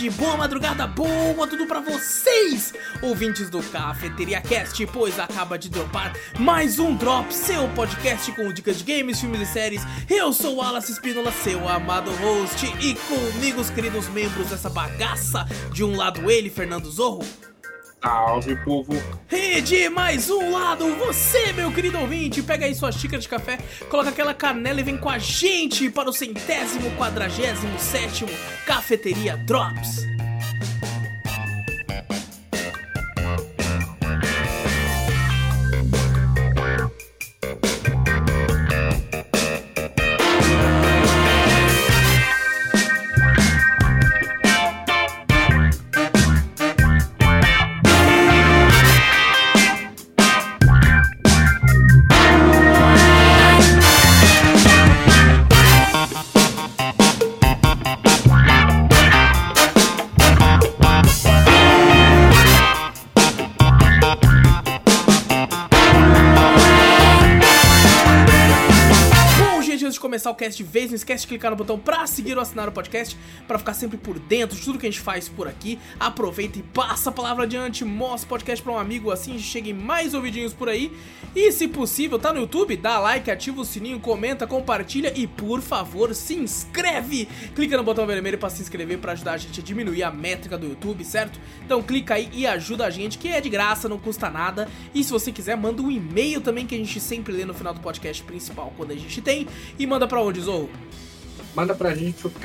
tarde, boa madrugada, boa tudo pra vocês, ouvintes do Cafeteria Cast, pois acaba de dropar mais um Drop, seu podcast com dicas de games, filmes e séries. Eu sou o Wallace Espínola, seu amado host, e comigo os queridos membros dessa bagaça. De um lado ele, Fernando Zorro. Salve, povo! E de mais um lado, você, meu querido ouvinte, pega aí sua xícara de café, coloca aquela canela e vem com a gente para o 147º Cafeteria Drops. Começar o cast de vez, não esquece de clicar no botão pra seguir ou assinar o podcast, pra ficar sempre por dentro de tudo que a gente faz por aqui. Aproveita e passa a palavra adiante, mostra o podcast pra um amigo, assim cheguem mais ouvidinhos por aí. E se possível, tá no YouTube? Dá like, ativa o sininho, comenta, compartilha e por favor, se inscreve! Clica no botão vermelho pra se inscrever, pra ajudar a gente a diminuir a métrica do YouTube, certo? Então clica aí e ajuda a gente, que é de graça, não custa nada. E se você quiser, manda um e-mail também, que a gente sempre lê no final do podcast principal, quando a gente tem. E manda pra onde, Zorro? Manda pra gente pro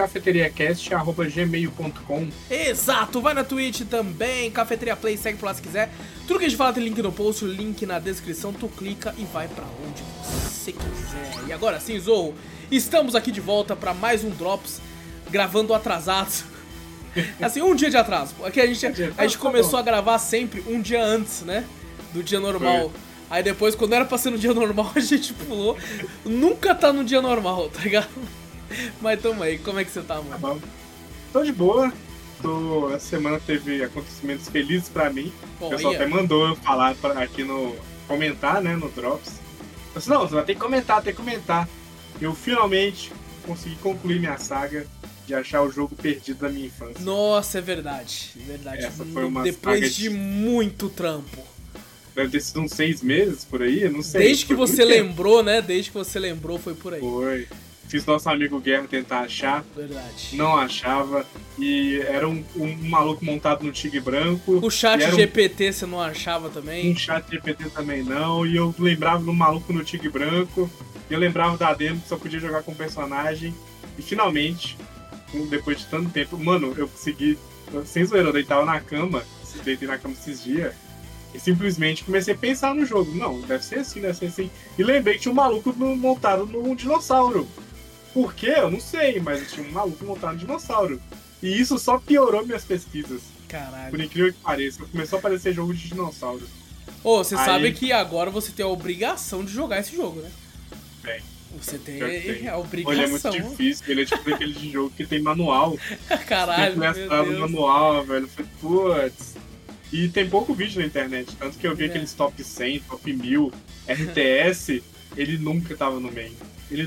cafeteriacast@gmail.com. Exato, vai na Twitch também, Cafeteria Play, segue por lá se quiser. Tudo que a gente fala tem link no post, link na descrição, tu clica e vai pra onde você quiser. E agora sim, Zorro, estamos aqui de volta pra mais um Drops, gravando atrasados. Assim, um dia de atraso. Aqui a gente começou a gravar sempre um dia antes, né, do dia normal. Aí depois, quando era pra ser no dia normal, a gente pulou. Nunca tá no dia normal, tá ligado? Mas tamo aí, como é que você tá, mano? Tá bom. Tô de boa. Essa semana teve acontecimentos felizes pra mim. O pessoal até mandou eu falar aqui no... comentar, né, no Drops. Eu disse, não, você vai ter que comentar. Eu finalmente consegui concluir minha saga de achar o jogo perdido da minha infância. Nossa, é verdade. Essa foi uma depois de muito trampo. Deve ter sido uns 6 meses por aí, eu não sei. Desde que você lembrou, né? Desde que você lembrou, foi por aí. Foi. Fiz nosso amigo Guerra tentar achar. Verdade. Não achava. E era um maluco montado no tigre branco. O chat GPT você não achava também? Um chat GPT também não. E eu lembrava do maluco no tigre branco. E eu lembrava da demo que só podia jogar com o personagem. E finalmente, depois de tanto tempo, mano, eu consegui. Sem zoeira, eu deitava na cama. Deitei na cama esses dias. E simplesmente comecei a pensar no jogo. Não, deve ser assim. E lembrei que tinha um maluco montado num dinossauro. Por quê? Eu não sei, mas tinha um maluco montado num dinossauro. E isso só piorou minhas pesquisas. Caralho. Por incrível que pareça. Começou a aparecer jogo de dinossauro. Ô, você sabe que agora você tem a obrigação de jogar esse jogo, né? Bem. Você tem a obrigação. Olha, é muito difícil. Ele é tipo aquele de jogo que tem manual. Caralho, meu Deus. Manual, velho. Putz. E tem pouco vídeo na internet, tanto que eu vi aqueles top 100, top 1000, RTS, ele nunca tava no meio.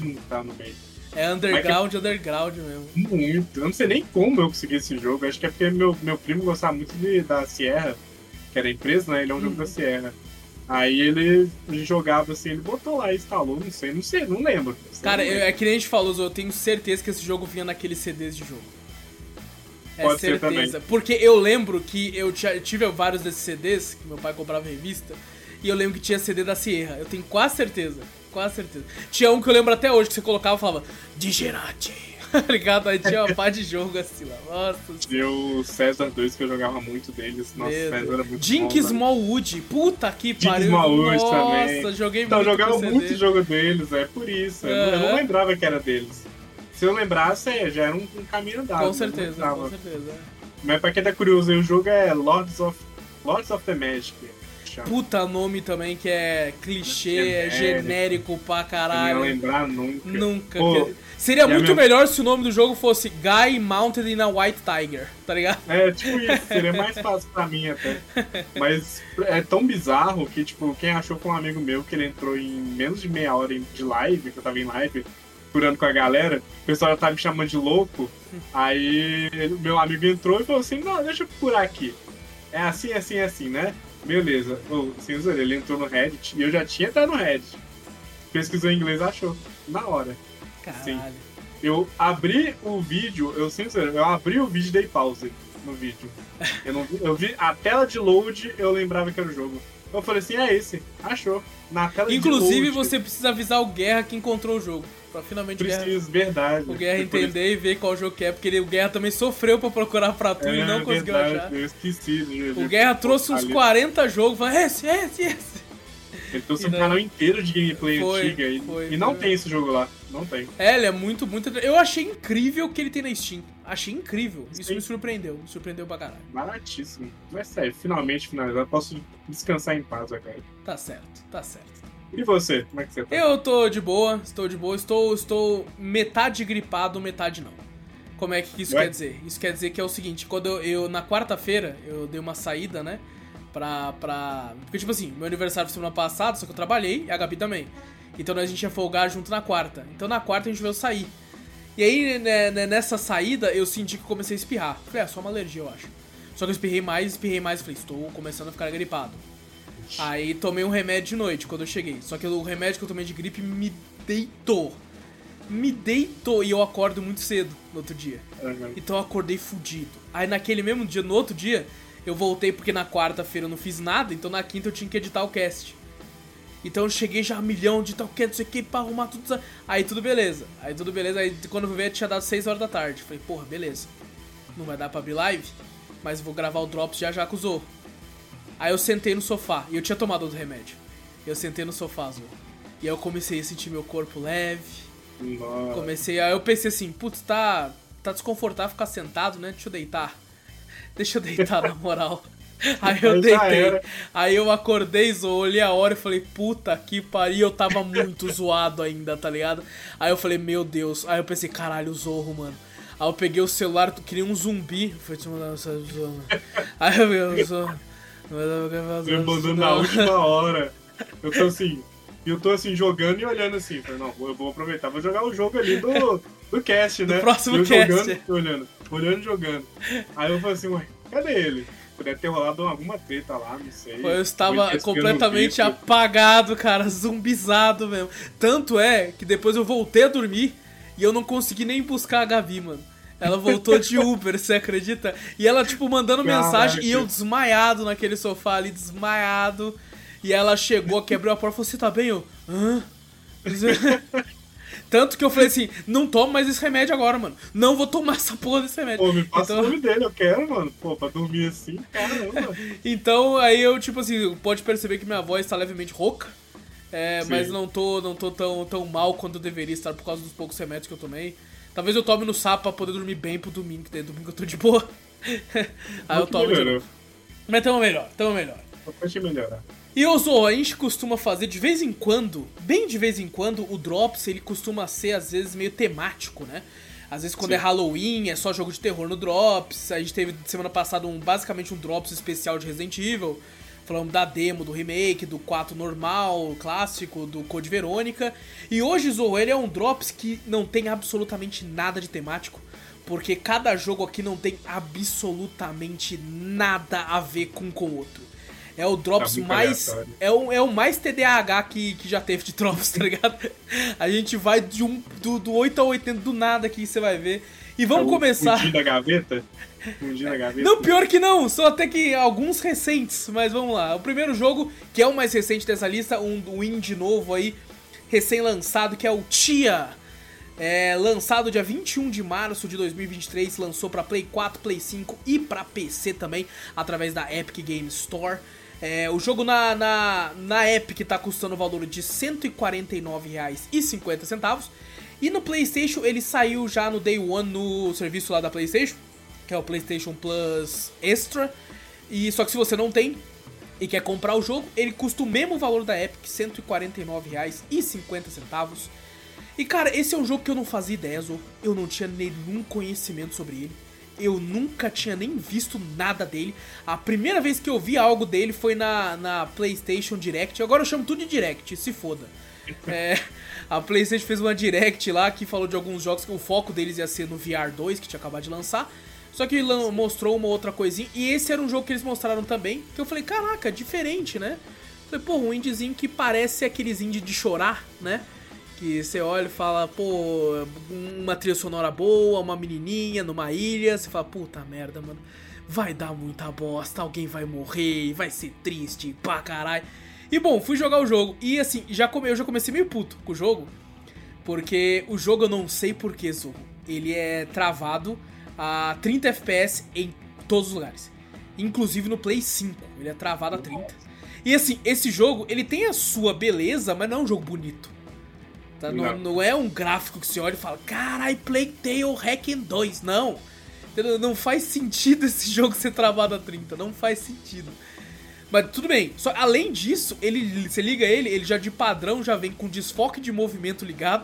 É underground mesmo. Muito. Eu não sei nem como eu consegui esse jogo, acho que é porque meu primo gostava muito da Sierra, que era a empresa, né? Ele é um jogo da Sierra. Aí ele jogava assim, ele botou lá e instalou, não sei, não lembro. Cara, é que nem a gente falou, eu tenho certeza que esse jogo vinha naqueles CDs de jogo. Pode ser certeza. Também. Porque eu lembro que eu tive vários desses CDs, que meu pai comprava revista, e eu lembro que tinha CD da Sierra. Eu tenho quase certeza. Tinha um que eu lembro até hoje, que você colocava e falava Digerati, ligado? Aí tinha uma pá de jogo assim lá. Nossa. Tinha o César 2 que eu jogava muito deles. Nossa, César era muito Jink bom. Smallwood, puta que pariu. Smallwood também. Nossa, joguei então, muito. Eu jogava muito jogo deles, é por isso. Eu não lembrava que era deles. Se eu lembrasse, já era um caminho andado. Com certeza. Mas pra quem tá curioso, o jogo é Lords of the Magic. Puta nome também, que é clichê, genérico pra caralho. Não ia lembrar nunca. Pô, seria muito melhor se o nome do jogo fosse Guy Mounted in a White Tiger, tá ligado? É, tipo isso, seria mais fácil pra mim até. Mas é tão bizarro que, tipo, quem achou foi um amigo meu que ele entrou em menos de meia hora de live, que eu tava em live, curando com a galera, o pessoal já tava me chamando de louco. Aí meu amigo entrou e falou assim, não, deixa eu curar aqui. É assim, assim, assim, né? Beleza. Sem zoeira, ele entrou no Reddit e eu já tinha entrado no Reddit. Pesquisou em inglês, achou. Na hora. Caralho. Sim. Eu abri o vídeo, eu abri o vídeo e dei pause no vídeo. Eu vi a tela de load, eu lembrava que era o jogo. Eu falei assim, é esse, achou. Na tela Inclusive, de load. você precisa avisar o Guerra que encontrou o jogo. Pra finalmente verdade. o Guerra entender e ver qual jogo que é, porque o Guerra também sofreu pra procurar pra tu e não conseguiu achar. Eu esqueci. O Guerra trouxe uns 40 jogos, falou, esse. Ele trouxe um canal inteiro de gameplay antiga e não tem esse jogo lá. Não tem. Ele é muito. Eu achei incrível o que ele tem na Steam. Achei incrível. Isso Sim. me surpreendeu pra caralho. Baratíssimo. Mas sério, finalmente finalizado. Posso descansar em paz agora. Tá certo. E você? Como é que você tá? Eu tô de boa. Estou metade gripado, metade não. Como é que isso quer dizer? Isso quer dizer que é o seguinte, quando eu na quarta-feira, eu dei uma saída, né? Porque, tipo assim, meu aniversário foi semana passada, só que eu trabalhei e a Gabi também. Então a gente ia folgar junto na quarta. Então na quarta a gente veio sair. E aí, né, nessa saída, eu senti que eu comecei a espirrar. Falei, só uma alergia, eu acho. Só que eu espirrei mais. Falei, estou começando a ficar gripado. Aí tomei um remédio de noite quando eu cheguei. Só que o remédio que eu tomei de gripe me deitou. E eu acordo muito cedo no outro dia. Uhum. Então eu acordei fudido. Aí naquele mesmo dia, no outro dia, eu voltei porque na quarta-feira eu não fiz nada. Então na quinta eu tinha que editar o cast. Então eu cheguei já a milhão de tal que, não sei o que, pra arrumar tudo. Aí tudo beleza. Aí quando eu vi, tinha dado 6 horas da tarde. Falei, porra, beleza. Não vai dar pra abrir live, mas eu vou gravar o Drops já com o Zorro. Aí eu sentei no sofá. E eu tinha tomado outro remédio. Eu sentei no sofá, Zorro. E aí eu comecei a sentir meu corpo leve. Nossa. Aí eu pensei assim, putz, tá desconfortável ficar sentado, né? Deixa eu deitar na moral. Aí eu deitei. Aí eu acordei, olhei a hora e falei, puta que pariu, eu tava muito zoado ainda, tá ligado? Aí eu falei, meu Deus. Aí eu pensei, caralho, o Zorro, mano. Aí eu peguei o celular, queria um zumbi. Falei, te mandar Zorro. Aí eu vi o Zorro. Você mandando na última hora. Eu tô assim, jogando e olhando assim. Falei, não, eu vou aproveitar, vou jogar o jogo ali do cast, né? Do próximo eu cast. Jogando e jogando. Aí eu falei assim, ué, cadê ele? Deve ter rolado alguma treta lá, não sei. Eu estava completamente apagado, cara, zumbizado mesmo. Tanto é que depois eu voltei a dormir e eu não consegui nem buscar a Gabi, mano. Ela voltou de Uber, você acredita? E ela, tipo, mandando mensagem e eu desmaiado naquele sofá ali, desmaiado. E ela chegou, quebrou a porta e falou, você tá bem? Eu, hã? Tanto que eu falei assim, não tomo mais esse remédio agora, mano. Não vou tomar essa porra desse remédio. Pô, me passa o nome dele, eu quero, mano. Pô, pra dormir assim, caramba. Então, aí eu, tipo assim, pode perceber que minha voz tá levemente rouca. Mas não tô tão mal quanto eu deveria estar por causa dos poucos remédios que eu tomei. Talvez eu tome no sapo pra poder dormir bem pro domingo, que daí domingo eu tô de boa. Aí eu tomo de novo. Mas tamo melhor. Pode melhorar. E o Zorro, a gente costuma fazer de vez em quando, bem de vez em quando, o Drops, ele costuma ser, às vezes, meio temático, né? Às vezes quando é Halloween, é só jogo de terror no Drops. A gente teve, semana passada, basicamente um Drops especial de Resident Evil. Falamos da demo, do remake, do 4 normal, clássico, do Code Verônica. E hoje, Zorro, ele é um Drops que não tem absolutamente nada de temático. Porque cada jogo aqui não tem absolutamente nada a ver com o outro. É o Drops mais... É o mais TDAH que já teve de Drops, tá ligado? A gente vai do 8 ao 80 do nada aqui, você vai ver. E vamos começar... Fundinho da gaveta? Não, pior que não. São até que alguns recentes, mas vamos lá. O primeiro jogo, que é o mais recente dessa lista, um indie novo aí, recém-lançado, que é o Tchia. Lançado dia 21 de março de 2023, lançou pra Play 4, Play 5 e pra PC também, através da Epic Games Store. O jogo na Epic tá custando o valor de R$ 149,50. E no PlayStation ele saiu já no Day One no serviço lá da PlayStation, que é o PlayStation Plus Extra. E só que se você não tem e quer comprar o jogo, ele custa o mesmo valor da Epic, R$ 149,50. E cara, esse é um jogo que eu não fazia ideia, eu não tinha nenhum conhecimento sobre ele. Eu nunca tinha nem visto nada dele. A primeira vez que eu vi algo dele foi na PlayStation Direct. Agora eu chamo tudo de Direct, se foda. A PlayStation fez uma Direct lá que falou de alguns jogos que o foco deles ia ser no VR 2, que tinha acabado de lançar. Só que mostrou uma outra coisinha. E esse era um jogo que eles mostraram também. Que eu falei, caraca, diferente, né? Falei, pô, um indiezinho que parece aqueles indie de chorar, né? Que você olha e fala, pô, uma trilha sonora boa, uma menininha numa ilha. Você fala, puta merda, mano. Vai dar muita bosta, alguém vai morrer, vai ser triste, pá, caralho. E bom, fui jogar o jogo. E assim, eu já comecei meio puto com o jogo. Porque o jogo eu não sei porquê, Zorro. Ele é travado a 30 FPS em todos os lugares. Inclusive no Play 5. Ele é travado a 30. E assim, esse jogo, ele tem a sua beleza, mas não é um jogo bonito. Tá? Não é um gráfico que você olha e fala, carai, Plague Tale Hacking 2. Não. Não faz sentido esse jogo ser travado a 30. Não faz sentido. Mas tudo bem. Só, além disso, você liga ele já de padrão já vem com desfoque de movimento ligado.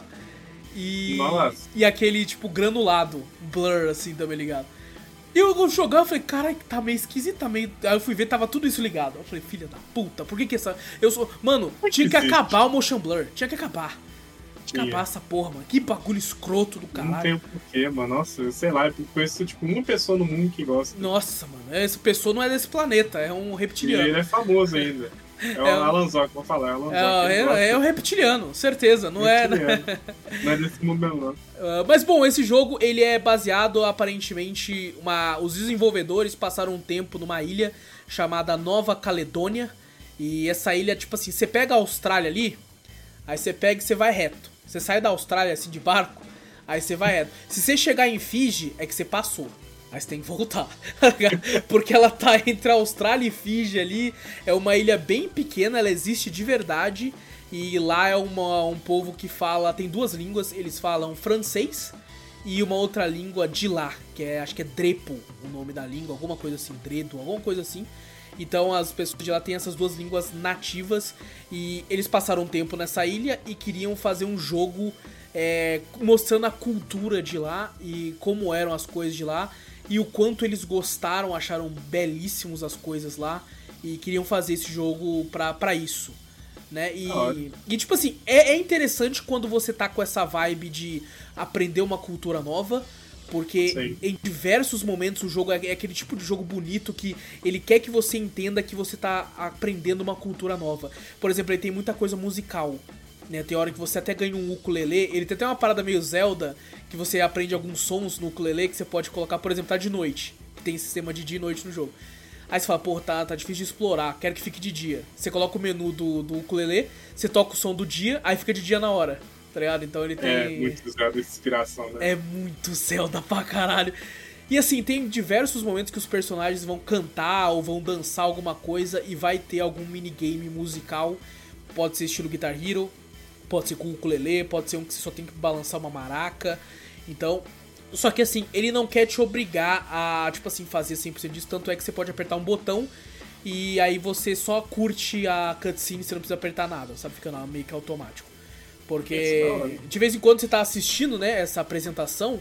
E aquele, tipo, granulado, blur, assim, também ligado. E eu jogando, eu falei, cara, tá meio esquisito, tá meio... Aí eu fui ver, tava tudo isso ligado. Eu falei, filha da puta, por que essa... Mano, tinha que acabar o motion blur, tinha que acabar. Tinha que acabar essa porra, mano. Que bagulho escroto do caralho. Não tem porquê, mano. Nossa, sei lá, eu conheço, tipo, uma pessoa no mundo que gosta. Nossa, mano, essa pessoa não é desse planeta, é um reptiliano. E ele é famoso ainda. É o Alan Zoc, vou falar. É o reptiliano, certeza, não é... Não é desse mundo mesmo, não. Mas bom, esse jogo, ele é baseado, aparentemente, os desenvolvedores passaram um tempo numa ilha chamada Nova Caledônia. E essa ilha, tipo assim, você pega a Austrália ali, aí você pega e você vai reto. Você sai da Austrália, assim, de barco, aí você vai reto. Se você chegar em Fiji, é que você passou. Aí você tem que voltar. Porque ela tá entre a Austrália e Fiji ali. É uma ilha bem pequena, ela existe de verdade. E lá é um povo que fala... Tem duas línguas, eles falam francês e uma outra língua de lá, que acho que é Drepo, o nome da língua, alguma coisa assim, Dredo, alguma coisa assim. Então as pessoas de lá têm essas duas línguas nativas. E eles passaram um tempo nessa ilha e queriam fazer um jogo mostrando a cultura de lá e como eram as coisas de lá. E o quanto eles gostaram, acharam belíssimos as coisas lá. E queriam fazer esse jogo pra isso, né? E tipo assim, é interessante quando você tá com essa vibe de aprender uma cultura nova. Porque Sim. Em diversos momentos o jogo é aquele tipo de jogo bonito que ele quer que você entenda que você tá aprendendo uma cultura nova. Por exemplo, ele tem muita coisa musical, né? Tem hora que você até ganha um ukulele. Ele tem até uma parada meio Zelda, que você aprende alguns sons no ukulele que você pode colocar, por exemplo, tá de noite. Que tem sistema de dia e noite no jogo. Aí você fala, pô, tá difícil de explorar, quero que fique de dia. Você coloca o menu do ukulele, você toca o som do dia, aí fica de dia na hora. Tá ligado? Então ele tem... É muito Zelda de inspiração, né? É muito Zelda pra caralho. E assim, tem diversos momentos que os personagens vão cantar ou vão dançar alguma coisa e vai ter algum minigame musical. Pode ser estilo Guitar Hero, pode ser com ukulele, pode ser um que você só tem que balançar uma maraca. Então... Só que assim, ele não quer te obrigar a, tipo assim, fazer 100% disso. Tanto é que você pode apertar um botão e aí você só curte a cutscene, você não precisa apertar nada, sabe? Fica meio que automático. Porque de vez em quando você tá assistindo, né, essa apresentação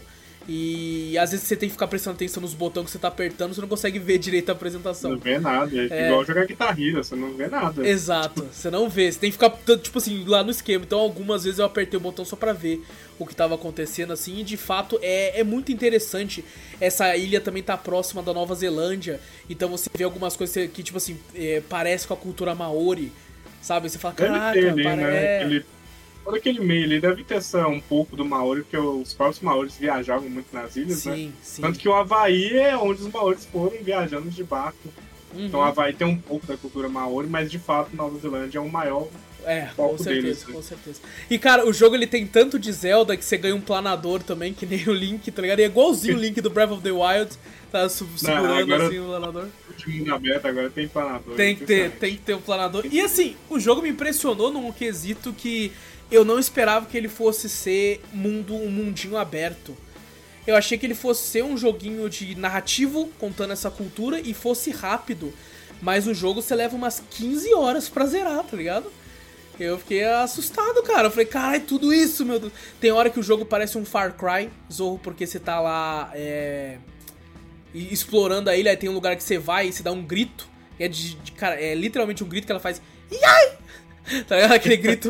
e às vezes você tem que ficar prestando atenção nos botões que você tá apertando, você não consegue ver direito a apresentação. Não vê nada, é igual jogar Guitar Hero, você não vê nada. Exato, você não vê, você tem que ficar, tipo assim, lá no esquema. Então algumas vezes eu apertei o botão só pra ver o que tava acontecendo, assim, e de fato é muito interessante. Essa ilha também tá próxima da Nova Zelândia, então você vê algumas coisas que, tipo assim, parece com a cultura maori, sabe? Você fala, caraca, né? Todo aquele meio ali deve ter um pouco do Maori, porque os próprios Maoris viajavam muito nas ilhas, né? Sim. Tanto que o Havaí é onde os Maoris foram viajando de barco. Uhum. Então o Havaí tem um pouco da cultura Maori, mas de fato Nova Zelândia é o maior foco deles. Com certeza. E cara, o jogo ele tem tanto de Zelda que você ganha um planador também, que nem o Link, tá ligado? E é igualzinho o Link do Breath of the Wild, tá segurando assim o planador. De mundo aberto agora tem planador. Tem que ter um planador. E assim, o jogo me impressionou num quesito que eu não esperava que ele fosse ser um mundinho aberto. Eu achei que ele fosse ser um joguinho de narrativo, contando essa cultura, e fosse rápido. Mas o jogo você leva umas 15 horas pra zerar, tá ligado? Eu fiquei assustado, cara. Eu falei, caralho, tudo isso, meu Deus. Tem hora que o jogo parece um Far Cry, Zorro, porque você tá lá explorando a ilha, aí tem um lugar que você vai e você dá um grito. Cara, é literalmente um grito que ela faz... Iai! Tá ligado? Aquele grito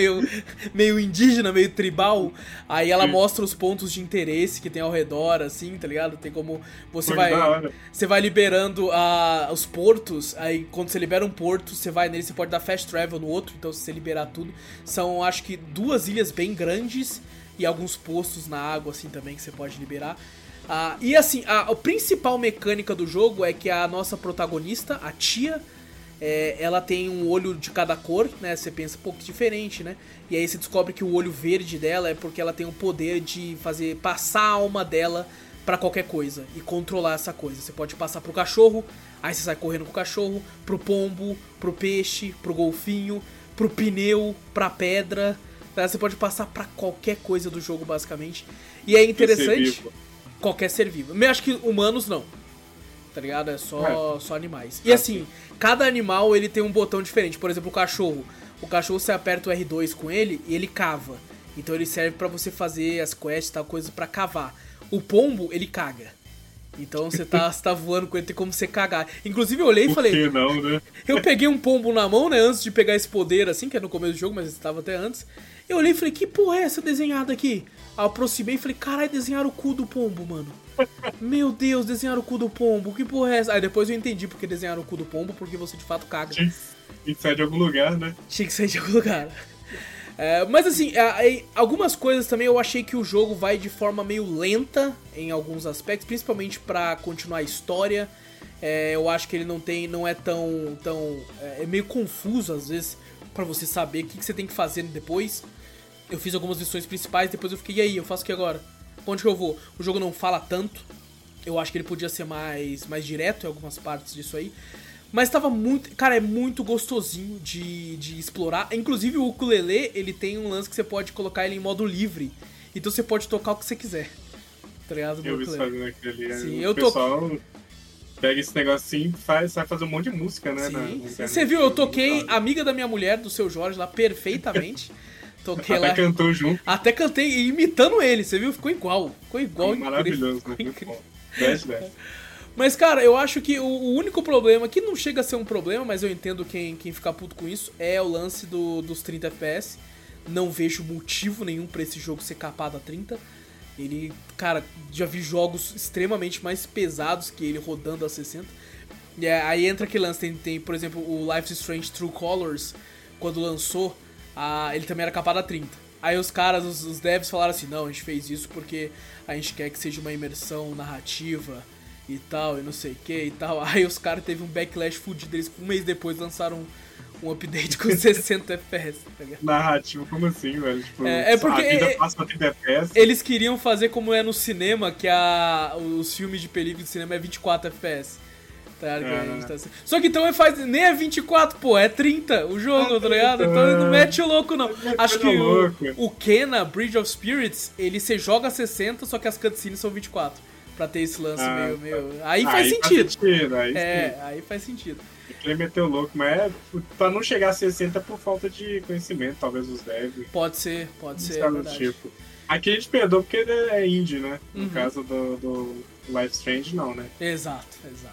meio indígena, meio tribal. Aí ela mostra os pontos de interesse que tem ao redor, assim, tá ligado? Tem como você vai liberando os portos. Aí quando você libera um porto, você vai nele, você pode dar fast travel no outro. Então se você liberar tudo, são acho que 2 ilhas bem grandes e alguns postos na água, assim, também que você pode liberar. E assim, a principal mecânica do jogo é que a nossa protagonista, a Tia, ela tem um olho de cada cor, né? Você pensa, pô, que diferente, né? E aí você descobre que o olho verde dela é porque ela tem o poder de fazer passar a alma dela pra qualquer coisa e controlar essa coisa. Você pode passar pro cachorro, aí você sai correndo com o cachorro, pro pombo, pro peixe, pro golfinho, pro pneu, pra pedra. Tá? Você pode passar pra qualquer coisa do jogo, basicamente. E é interessante. Qualquer ser vivo. Eu acho que humanos não. Tá ligado? É só animais. E assim, cada animal ele tem um botão diferente. Por exemplo, o cachorro. O cachorro, você aperta o R2 com ele e ele cava. Então ele serve pra você fazer as quests e tal, coisas pra cavar. O pombo, ele caga. Então você tá voando com ele, tem como você cagar. Inclusive eu olhei e falei... Por que não, né? Eu peguei um pombo na mão, né, antes de pegar esse poder, assim, que é no começo do jogo, mas estava até antes. Eu olhei e falei, que porra é essa desenhada aqui? Aí eu aproximei e falei, caralho, desenharam o cu do pombo, mano. Meu Deus, desenharam o cu do pombo, que porra é essa? Aí depois eu entendi porque desenharam o cu do pombo, porque você de fato caga. Tinha que sair de algum lugar, né? Tinha que sair de algum lugar. Mas assim, algumas coisas também eu achei que o jogo vai de forma meio lenta em alguns aspectos, principalmente pra continuar a história. Eu acho que ele não é tão é meio confuso às vezes pra você saber o que você tem que fazer depois. Eu fiz algumas missões principais, depois eu fiquei, e aí, eu faço o que agora? Pra onde que eu vou? O jogo não fala tanto. Eu acho que ele podia ser mais direto em algumas partes disso aí. Mas tava muito... Cara, é muito gostosinho de explorar. Inclusive o ukulele, ele tem um lance que você pode colocar ele em modo livre. Então você pode tocar o que você quiser. Tá ligado? Eu vi isso fazendo aquele... Sim, o pessoal pega esse negocinho e sai fazer um monte de música, né? Sim. Você viu, eu toquei Amiga da Minha Mulher, do Seu Jorge, lá perfeitamente. Toquei até lá. Cantou junto. Até cantei imitando ele, você viu? Ficou igual. Maravilhoso, né? Incrível. 10. Mas, cara, eu acho que o único problema, que não chega a ser um problema, mas eu entendo quem fica puto com isso, é o lance dos 30 FPS. Não vejo motivo nenhum pra esse jogo ser capado a 30. Ele, cara, já vi jogos extremamente mais pesados que ele rodando a 60. E aí entra aquele lance, tem, por exemplo, o Life is Strange True Colors, quando lançou, ele também era capado a 30. Aí os caras, os devs falaram assim, não, a gente fez isso porque a gente quer que seja uma imersão narrativa e tal, e não sei o que e tal. Aí os caras teve um backlash fudido, eles um mês depois lançaram um update com 60 FPS, tá ligado? Narrativo, como assim, velho? Tipo, porque a vida passa a 30 FPS. Eles queriam fazer como é no cinema, que os filmes de película de cinema é 24 FPS. Tá, Só que então nem é 24, pô, é 30 o jogo, tá ligado? Então não mete o louco, não. Acho que o Kena, Bridge of Spirits, você joga 60, só que as cutscenes são 24. Pra ter esse lance meio... Aí faz sentido. Aí faz sentido. Ele meteu louco, mas pra não chegar a 60 é por falta de conhecimento, talvez os devs. Pode ser, tipo. Aqui a gente perdoa porque ele é indie, né? No caso do Life Strange, não, né? Exato.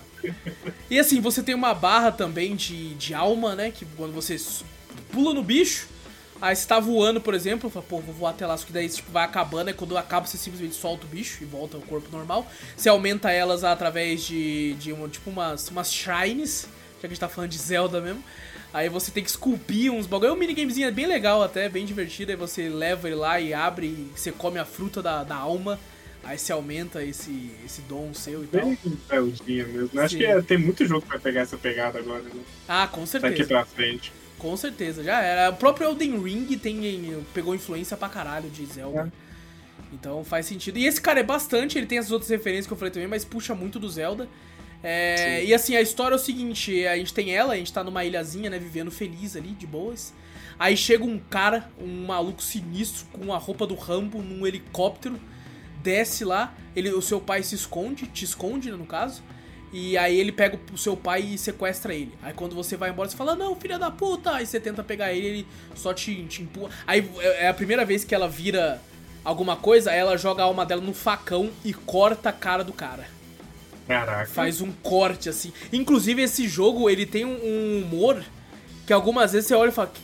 E assim, você tem uma barra também de alma, né? Que quando você pula no bicho, aí você tá voando, por exemplo, fala, pô, vou voar até lá, só que daí tipo, vai acabando, e quando acaba você simplesmente solta o bicho e volta ao corpo normal. Você aumenta elas através de umas shrines, já que a gente tá falando de Zelda mesmo. Aí você tem que esculpir uns bagulho. É um minigamezinho bem legal até, bem divertido. Aí você leva ele lá e abre e você come a fruta da alma. Aí você aumenta esse dom seu e tal. Bem Zeldinha mesmo. Acho que tem muito jogo que vai pegar essa pegada agora, né? Ah, com certeza. Daqui pra frente. Com certeza, já era. O próprio Elden Ring pegou influência pra caralho de Zelda. Então faz sentido. E esse cara é bastante, ele tem as outras referências que eu falei também, mas puxa muito do Zelda. E assim, a história é o seguinte, a gente tem a gente tá numa ilhazinha, né, vivendo feliz ali, de boas. Aí chega um cara, um maluco sinistro, com a roupa do Rambo, num helicóptero, desce lá, o seu pai te esconde, né, no caso, e aí ele pega o seu pai e sequestra ele. Aí quando você vai embora, você fala, não, filha da puta, aí você tenta pegar ele só te empurra. Aí é a primeira vez que ela vira alguma coisa, ela joga a alma dela no facão e corta a cara do cara. Caraca. Faz um corte, assim. Inclusive, esse jogo, ele tem um humor que algumas vezes você olha e fala,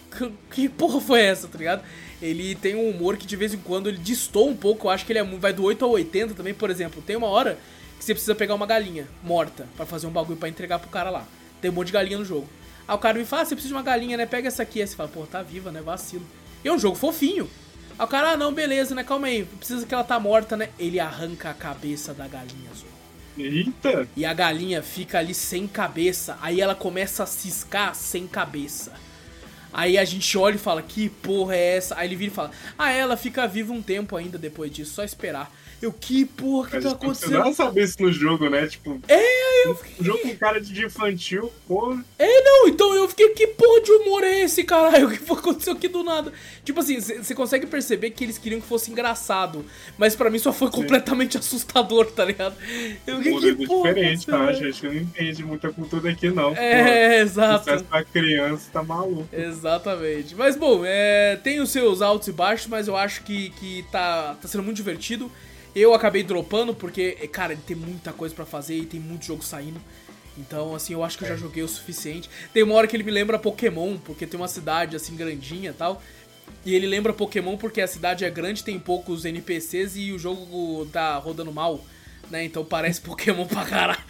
que porra foi essa, tá ligado? Ele tem um humor que de vez em quando ele destoa um pouco, eu acho que ele vai do 8 ao 80 também, por exemplo. Tem uma hora que você precisa pegar uma galinha morta pra fazer um bagulho pra entregar pro cara lá. Tem um monte de galinha no jogo. Aí o cara me fala, você precisa de uma galinha, né? Pega essa aqui. Aí você fala, pô, tá viva, né? Vacilo. E é um jogo fofinho. Aí o cara, não, beleza, né? Calma aí, precisa que ela tá morta, né? Ele arranca a cabeça da galinha, Zorro. Eita! E a galinha fica ali sem cabeça. Aí ela começa a ciscar sem cabeça. Aí a gente olha e fala, que porra é essa? Aí ele vira e fala, ela fica viva um tempo ainda depois disso, só esperar. Eu, que porra que tá acontecendo? Você não saber isso no jogo, né? Tipo, eu fiquei... Um jogo com cara de infantil, porra. Não, então eu fiquei, que porra de humor é esse, caralho? O que aconteceu aqui do nada? Tipo assim, você consegue perceber que eles queriam que fosse engraçado, mas pra mim só foi completamente assustador, tá ligado? Eu fiquei, que porra diferente, tá, gente? Eu não entendo muita cultura aqui, não. Exato. Se pra criança, tá maluco. Exatamente. Mas, bom, tem os seus altos e baixos, mas eu acho que tá sendo muito divertido. Eu acabei dropando porque, cara, ele tem muita coisa pra fazer e tem muito jogo saindo. Então, assim, eu acho que eu já joguei o suficiente. Tem uma hora que ele me lembra Pokémon, porque tem uma cidade, assim, grandinha e tal. E ele lembra Pokémon porque a cidade é grande, tem poucos NPCs e o jogo tá rodando mal, né? Então parece Pokémon pra caralho.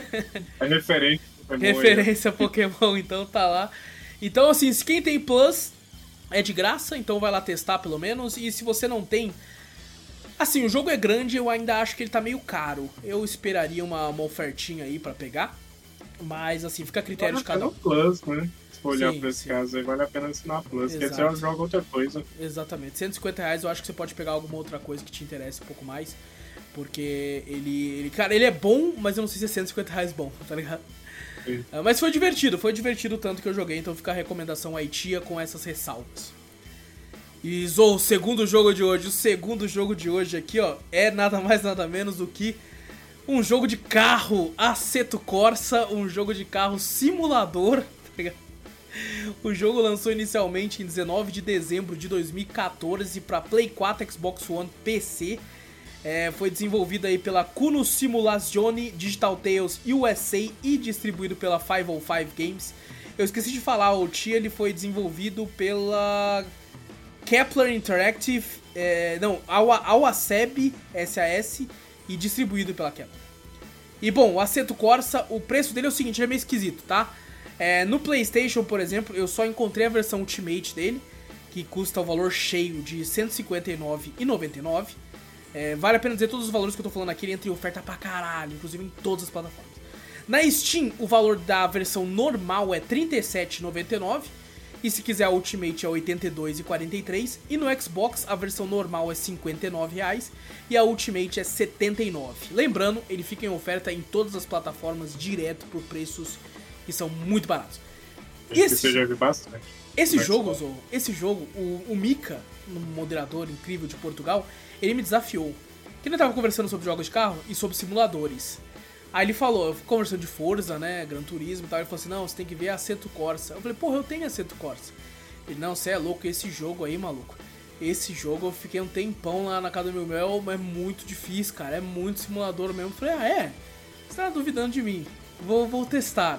É referência a Pokémon. Referência a Pokémon, então tá lá. Então, assim, se quem tem Plus é de graça, então vai lá testar pelo menos. E se você não tem... Assim, o jogo é grande, eu ainda acho que ele tá meio caro. Eu esperaria uma ofertinha aí pra pegar. Mas, assim, fica a critério de cada um. Plus, né? Se for olhar pra esse caso aí, vale a pena assinar Plus. Porque você joga outra coisa. Exatamente. R$150 eu acho que você pode pegar alguma outra coisa que te interesse um pouco mais. Porque cara, ele é bom, mas eu não sei se é R$150 bom, tá ligado? Mas foi divertido tanto que eu joguei. Então fica a recomendação aí, tia, com essas ressalvas. E Zou, o segundo jogo de hoje aqui, ó, é nada mais nada menos do que um jogo de carro, Assetto Corsa, um jogo de carro simulador, tá ligado? O jogo lançou inicialmente em 19 de dezembro de 2014 para Play 4, Xbox One, PC. Foi desenvolvido aí pela Kuno Simulazione Digital Tales USA e distribuído pela 505 Games. Eu esqueci de falar, o TIA ele foi desenvolvido pela Kepler Interactive, Awaseb SAS e distribuído pela Kepler. E bom, o Assetto Corsa, o preço dele é o seguinte, ele é meio esquisito, tá? No PlayStation, por exemplo, eu só encontrei a versão Ultimate dele, que custa o valor cheio de R$ 159,99. Vale a pena dizer todos os valores que eu tô falando aqui, ele entra em oferta pra caralho, inclusive em todas as plataformas. Na Steam, o valor da versão normal é R$ 37,99. E se quiser a Ultimate é R$ 82,43. E no Xbox a versão normal é R$ 59,00 e a Ultimate é R$ 79,00. Lembrando, ele fica em oferta em todas as plataformas direto por preços que são muito baratos. Você já viu bastante. Esse jogo, o Mika, um moderador incrível de Portugal, ele me desafiou. Que ele tava conversando sobre jogos de carro e sobre simuladores. Aí ele falou, eu fui conversando de Forza, né, Gran Turismo e tal, ele falou assim, não, você tem que ver Assetto Corsa. Eu falei, porra, eu tenho Assetto Corsa. Ele, não, você é louco, esse jogo aí, maluco. Esse jogo eu fiquei um tempão lá na casa do meu mel, é muito difícil, cara, é muito simulador mesmo. Eu falei, você tá duvidando de mim, vou testar.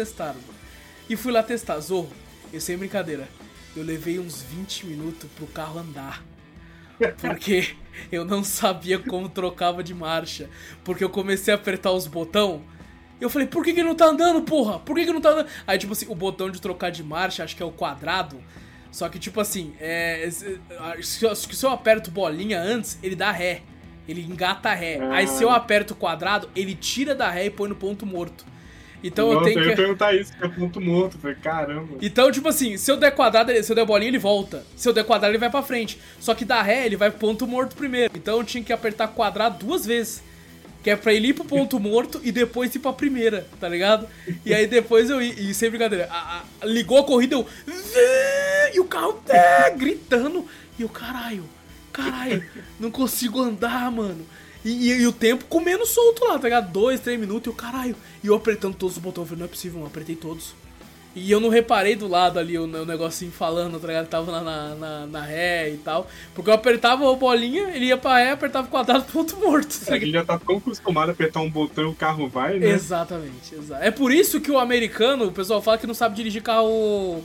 E fui lá testar, Zorro, sem brincadeira, eu levei uns 20 minutos pro carro andar. Porque eu não sabia como trocava de marcha. Porque eu comecei a apertar os botões. Eu falei, por que não tá andando, porra? Por que não tá andando? Aí, tipo assim, o botão de trocar de marcha, acho que é o quadrado. Só que, tipo assim, se eu aperto bolinha antes, ele dá ré. Ele engata ré. Aí, se eu aperto o quadrado, ele tira da ré e põe no ponto morto. Então eu tenho que... ia perguntar isso, que é ponto morto. Falei, caramba. Então, tipo assim, se eu der quadrado, se eu der bolinha, ele volta. Se eu der quadrado, ele vai pra frente. Só que da ré, ele vai pro ponto morto primeiro. Então eu tinha que apertar quadrado 2 vezes. Que é pra ele ir pro ponto morto e depois ir pra primeira, tá ligado? E aí depois eu ia, e sem brincadeira, ligou a corrida, eu... E o carro gritando. E eu, caralho, não consigo andar, mano. E o tempo comendo solto lá, tá ligado? 2, 3 minutos e o caralho. E eu apertando todos os botões, eu falei, não é possível, eu apertei todos. E eu não reparei do lado ali o negocinho falando, tá ligado? Tava na ré e tal. Porque eu apertava a bolinha, ele ia pra ré, apertava o quadrado, ponto morto. A gente já tá tão acostumado a apertar um botão e o carro vai, né? Exatamente, exato. É por isso que o americano, o pessoal fala que não sabe dirigir carro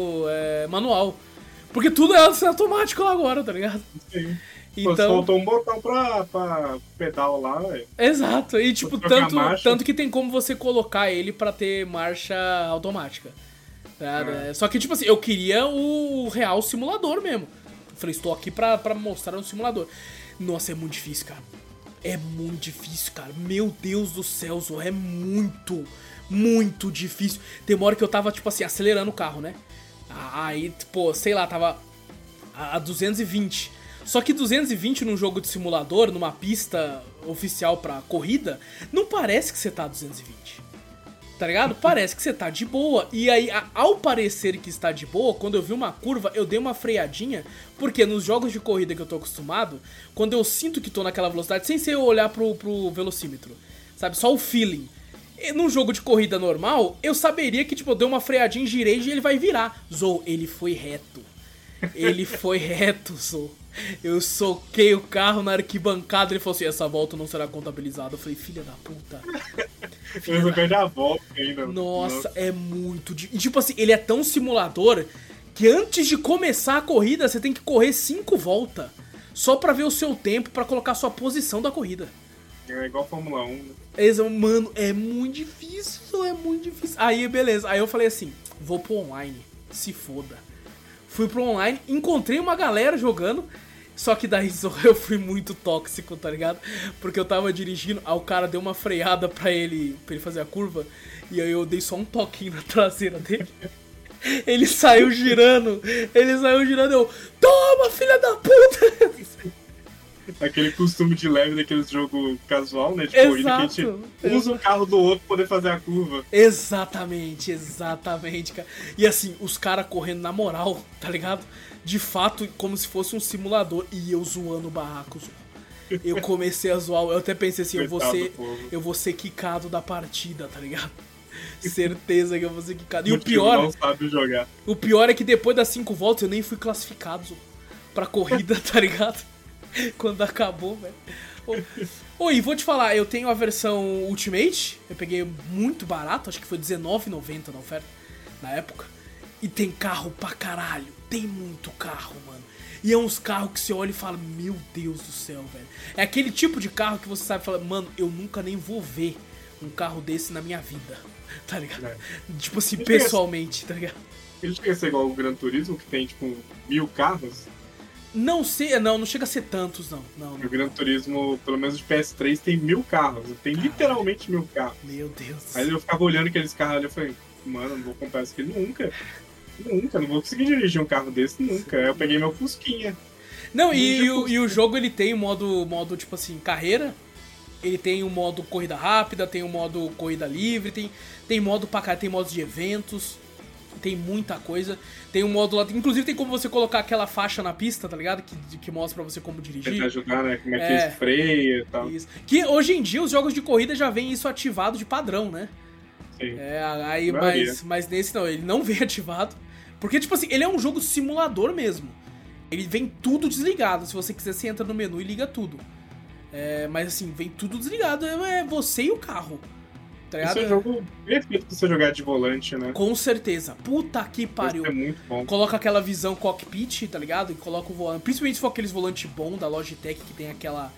manual. Porque tudo é automático lá agora, tá ligado? Sim. Então, faltou um botão pra pedal lá, velho. Exato, e tipo, Trocar tanto que tem como você colocar ele pra ter marcha automática. Tá? Só que, tipo assim, eu queria o real simulador mesmo. Eu falei, estou aqui pra mostrar um simulador. Nossa, é muito difícil, cara. É muito difícil, cara. Meu Deus do céu, Zô, é muito, muito difícil. Tem uma hora que eu tava, tipo assim, acelerando o carro, né? Aí, pô, sei lá, tava a 220. Só que 220 num jogo de simulador, numa pista oficial pra corrida, não parece que você tá a 220. Tá ligado? Parece que você tá de boa. E aí, ao parecer que está de boa, quando eu vi uma curva, eu dei uma freadinha. Porque nos jogos de corrida que eu tô acostumado, quando eu sinto que tô naquela velocidade, sem ser eu olhar pro velocímetro, sabe? Só o feeling. E num jogo de corrida normal, eu saberia que, tipo, eu dei uma freadinha, girei e ele vai virar. Zou, ele foi reto. Ele foi reto, Zou. Eu soquei o carro na arquibancada. Ele falou assim, essa volta não será contabilizada. Eu falei, filha da puta. Eu perdi a volta ainda. Nossa, é muito difícil. E tipo assim, ele é tão simulador que antes de começar a corrida, você tem que correr 5 voltas. Só pra ver o seu tempo, pra colocar a sua posição da corrida. É igual Fórmula 1, né? Mano, é muito difícil, é muito difícil. Aí, beleza. Aí eu falei assim, vou pro online, se foda. Fui pro online, encontrei uma galera jogando. Só que daí eu fui muito tóxico, tá ligado? Porque eu tava dirigindo, aí o cara deu uma freada pra ele fazer a curva. E aí eu dei só um toquinho na traseira dele. Ele saiu girando, eu... Toma, filha da puta! Aquele costume de leve daqueles jogos casual, né? De corrida, que a gente usa o carro do outro pra poder fazer a curva. Exatamente, cara. E assim, os caras correndo na moral, tá ligado? De fato, como se fosse um simulador. E eu zoando o barraco. Eu comecei a zoar. Eu até pensei assim, eu vou ser quicado da partida, tá ligado? Certeza que eu vou ser quicado. E o pior... não sabe jogar. O pior é que depois das 5 voltas eu nem fui classificado pra corrida, tá ligado? Quando acabou, velho. Oi, vou te falar, eu tenho a versão Ultimate. Eu peguei muito barato, acho que foi R$19,90 na oferta, na época. E tem carro pra caralho. Tem muito carro, mano. E é uns carros que você olha e fala, meu Deus do céu, velho. É aquele tipo de carro que você sabe, fala, mano, eu nunca nem vou ver um carro desse na minha vida, tá ligado? É. Tipo assim, pessoalmente, tá ligado? Ele chega a ser igual o Gran Turismo, que tem, tipo, 1000 carros? Não sei, não chega a ser tantos, não. O Gran Turismo, pelo menos de PS3, tem 1000 carros. Tem literalmente 1000 carros. Meu Deus. Aí eu ficava olhando aqueles carros ali e falei, mano, não vou comprar isso aqui nunca. Não vou conseguir dirigir um carro desse nunca. Aí eu peguei meu Fusquinha. Não, e o jogo ele tem modo tipo assim, carreira. Ele tem o modo corrida rápida, tem o modo corrida livre, tem modo pra cá, tem modos de eventos. Tem muita coisa. Tem um modo lá. Inclusive tem como você colocar aquela faixa na pista, tá ligado? Que mostra pra você como dirigir. Tenta ajudar, né? Como é que freia e tal. Isso. Que hoje em dia os jogos de corrida já vem isso ativado de padrão, né? Sim. Aí, mas nesse não, ele não vem ativado. Porque, tipo assim, ele é um jogo simulador mesmo. Ele vem tudo desligado. Se você quiser, você entra no menu e liga tudo. Mas assim, vem tudo desligado. É você e o carro. Tá ligado? Esse é um jogo perfeito pra você jogar de volante, né? Com certeza. Puta que pariu. É muito bom. Coloca aquela visão cockpit, tá ligado? E coloca o volante. Principalmente se for aqueles volantes bons da Logitech que tem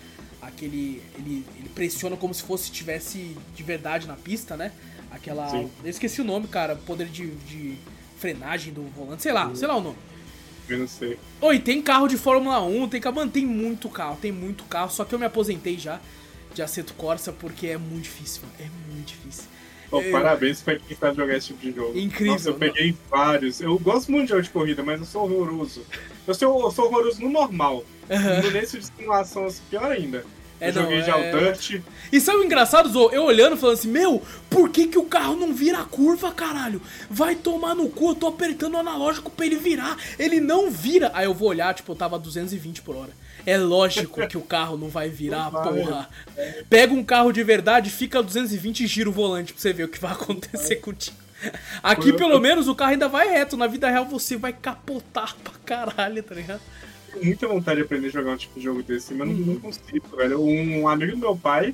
ele pressiona como se fosse tivesse de verdade na pista, né? Aquela. Sim. Eu esqueci o nome, cara. Poder de frenagem do volante. Sei lá o nome. Eu não sei. Oi, tem carro de Fórmula 1, tem muito carro, só que eu me aposentei já de Assetto Corsa porque é muito difícil, mano. É muito difícil. Pô, parabéns pra quem sabe jogar esse tipo de jogo. Incrível. Nossa, eu peguei vários. Eu gosto muito de jogo de corrida, mas eu sou horroroso. Eu sou horroroso no normal. No nesse de simulação, assim, pior ainda. Eu joguei já o Dirt. E sabe o engraçado, Zou? Eu olhando falando assim, meu, por que o carro não vira a curva, caralho? Vai tomar no cu, eu tô apertando o analógico pra ele virar. Ele não vira. Aí eu vou olhar, tipo, eu tava a 220 por hora. É lógico que o carro não vai virar, porra. Pega um carro de verdade, fica a 220 e gira o volante pra você ver o que vai acontecer contigo. Aqui, pelo menos, o carro ainda vai reto. Na vida real, você vai capotar pra caralho, tá ligado? Tenho muita vontade de aprender a jogar um tipo de jogo desse, mas não consigo, velho. Um amigo do meu pai,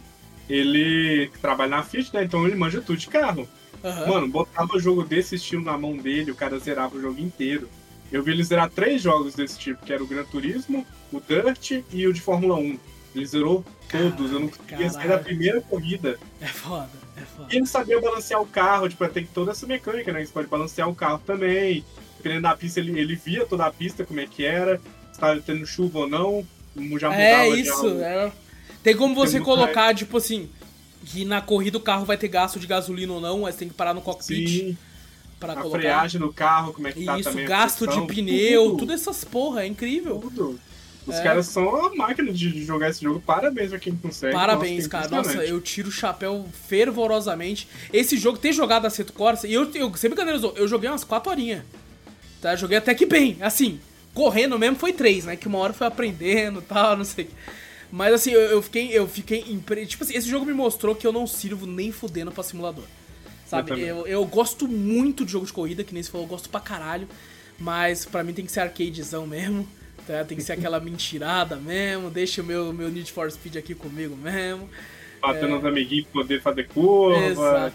ele trabalha na Fiat, né? Então ele manja tudo de carro. Mano, botava jogo desse estilo na mão dele, o cara zerava o jogo inteiro. Eu vi ele zerar 3 jogos desse tipo, que era o Gran Turismo, o Dirt e o de Fórmula 1. Ele zerou todos, eu não conseguia sair da primeira corrida. É foda, é foda. E ele sabia balancear o carro, tipo, tem toda essa mecânica, né? Você pode balancear o carro também. Dependendo da pista, ele via toda a pista, como é que era, se tava tendo chuva ou não, já mudava. É isso, Tem como você colocar, tipo assim, que na corrida o carro vai ter gasto de gasolina ou não, mas tem que parar no cockpit. Sim. Pra a colocar. freagem do carro, como é que isso, tá também. Isso, gasto de pneu, tudo essas porra, é incrível. Tudo. Os caras são a máquina de jogar esse jogo. Parabéns pra quem consegue. Parabéns, cara. Nossa, eu tiro o chapéu fervorosamente. Esse jogo, ter jogado Assetto Corsa, e eu sem brincadeira, eu joguei umas 4 horinhas. Tá? Joguei até que bem. Assim, correndo mesmo foi 3, né? Que uma hora foi aprendendo e tal, não sei. Mas assim, eu fiquei tipo assim, esse jogo me mostrou que eu não sirvo nem fudendo pra simulador. Sabe? Eu gosto muito de jogo de corrida, que nem você falou, eu gosto pra caralho. Mas pra mim tem que ser arcadezão mesmo. Tá? Tem que ser aquela mentirada mesmo. Deixa o meu Need for Speed aqui comigo mesmo. Batendo nos amiguinhos pra poder fazer curva.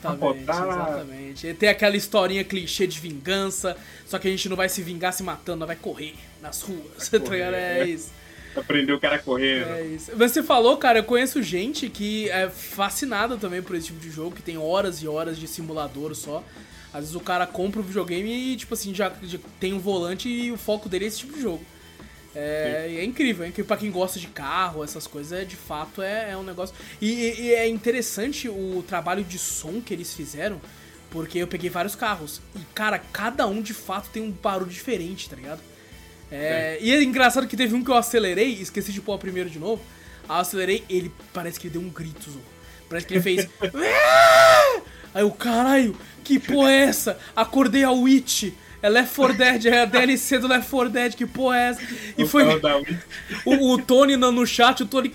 Exatamente. Tem aquela historinha clichê de vingança. Só que a gente não vai se vingar se matando, nós vai correr nas ruas. É isso. Aprender o cara a correr. É isso. Você falou, cara, eu conheço gente que é fascinada também por esse tipo de jogo, que tem horas e horas de simulador só. Às vezes o cara compra o videogame e, tipo assim, já tem um volante e o foco dele é esse tipo de jogo. É incrível pra quem gosta de carro, essas coisas, de fato é um negócio. E é interessante o trabalho de som que eles fizeram, porque eu peguei vários carros. E, cara, cada um de fato tem um barulho diferente, tá ligado? E é engraçado que teve um que eu acelerei, esqueci de pôr o primeiro de novo. Aí eu acelerei, ele parece que ele deu um grito, Zô. Parece que ele fez. Aí eu, caralho, que porra é essa? Acordei a Witch. É Left 4 Dead, é a DLC do Left 4 Dead, que porra é essa? E foi o Tony no chat, o Tony,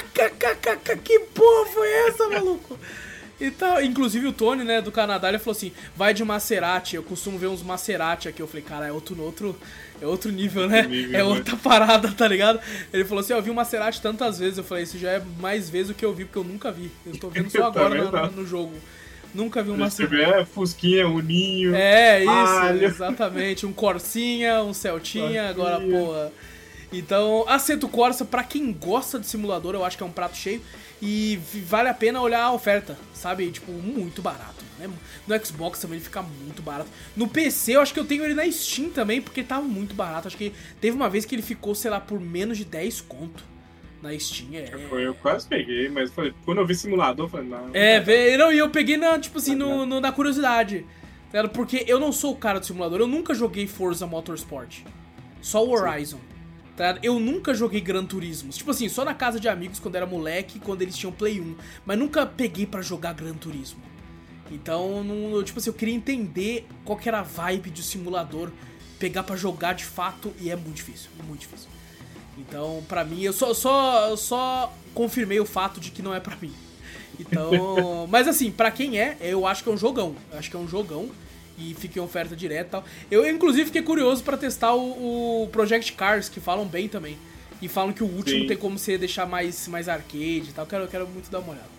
que porra foi essa, maluco? E tal. Inclusive o Tony, né, do Canadá, ele falou assim, vai de Maserati, eu costumo ver uns Maserati aqui. Eu falei, cara, é outro nível, né? É outra parada, tá ligado? Ele falou assim, eu vi um Maserati tantas vezes. Eu falei, isso já é mais vezes do que eu vi, porque eu nunca vi. Eu tô vendo só agora no jogo. Nunca vi um Maserati. Fusquinha, um Ninho. É, isso, exatamente. Um Corsinha, um Celtinha, agora, porra. Então, Assetto Corsa, pra quem gosta de simulador, eu acho que é um prato cheio. E vale a pena olhar a oferta, sabe? Tipo, muito barato, né? No Xbox também ele fica muito barato. No PC, eu acho que eu tenho ele na Steam também, porque tava muito barato. Acho que teve uma vez que ele ficou, sei lá, por menos de 10 conto. Na Steam, Eu quase peguei, mas falei, quando eu vi simulador, eu falei, não. E eu peguei tipo assim, na curiosidade. Porque eu não sou o cara do simulador, eu nunca joguei Forza Motorsport. Só o Horizon. Tá? Eu nunca joguei Gran Turismo. Tipo assim, só na casa de amigos quando era moleque, quando eles tinham Play 1. Mas nunca peguei pra jogar Gran Turismo. Então, tipo assim, eu queria entender qual que era a vibe de simulador. Pegar pra jogar de fato, e é muito difícil, muito difícil. Então, pra mim, eu só confirmei o fato de que não é pra mim. Então, mas assim, pra quem eu acho que é um jogão. Eu acho que é um jogão e fica em oferta direta e tal. Eu, inclusive, fiquei curioso pra testar o Project Cars, que falam bem também. E falam que o último tem como você deixar mais arcade e tal. Eu quero muito dar uma olhada.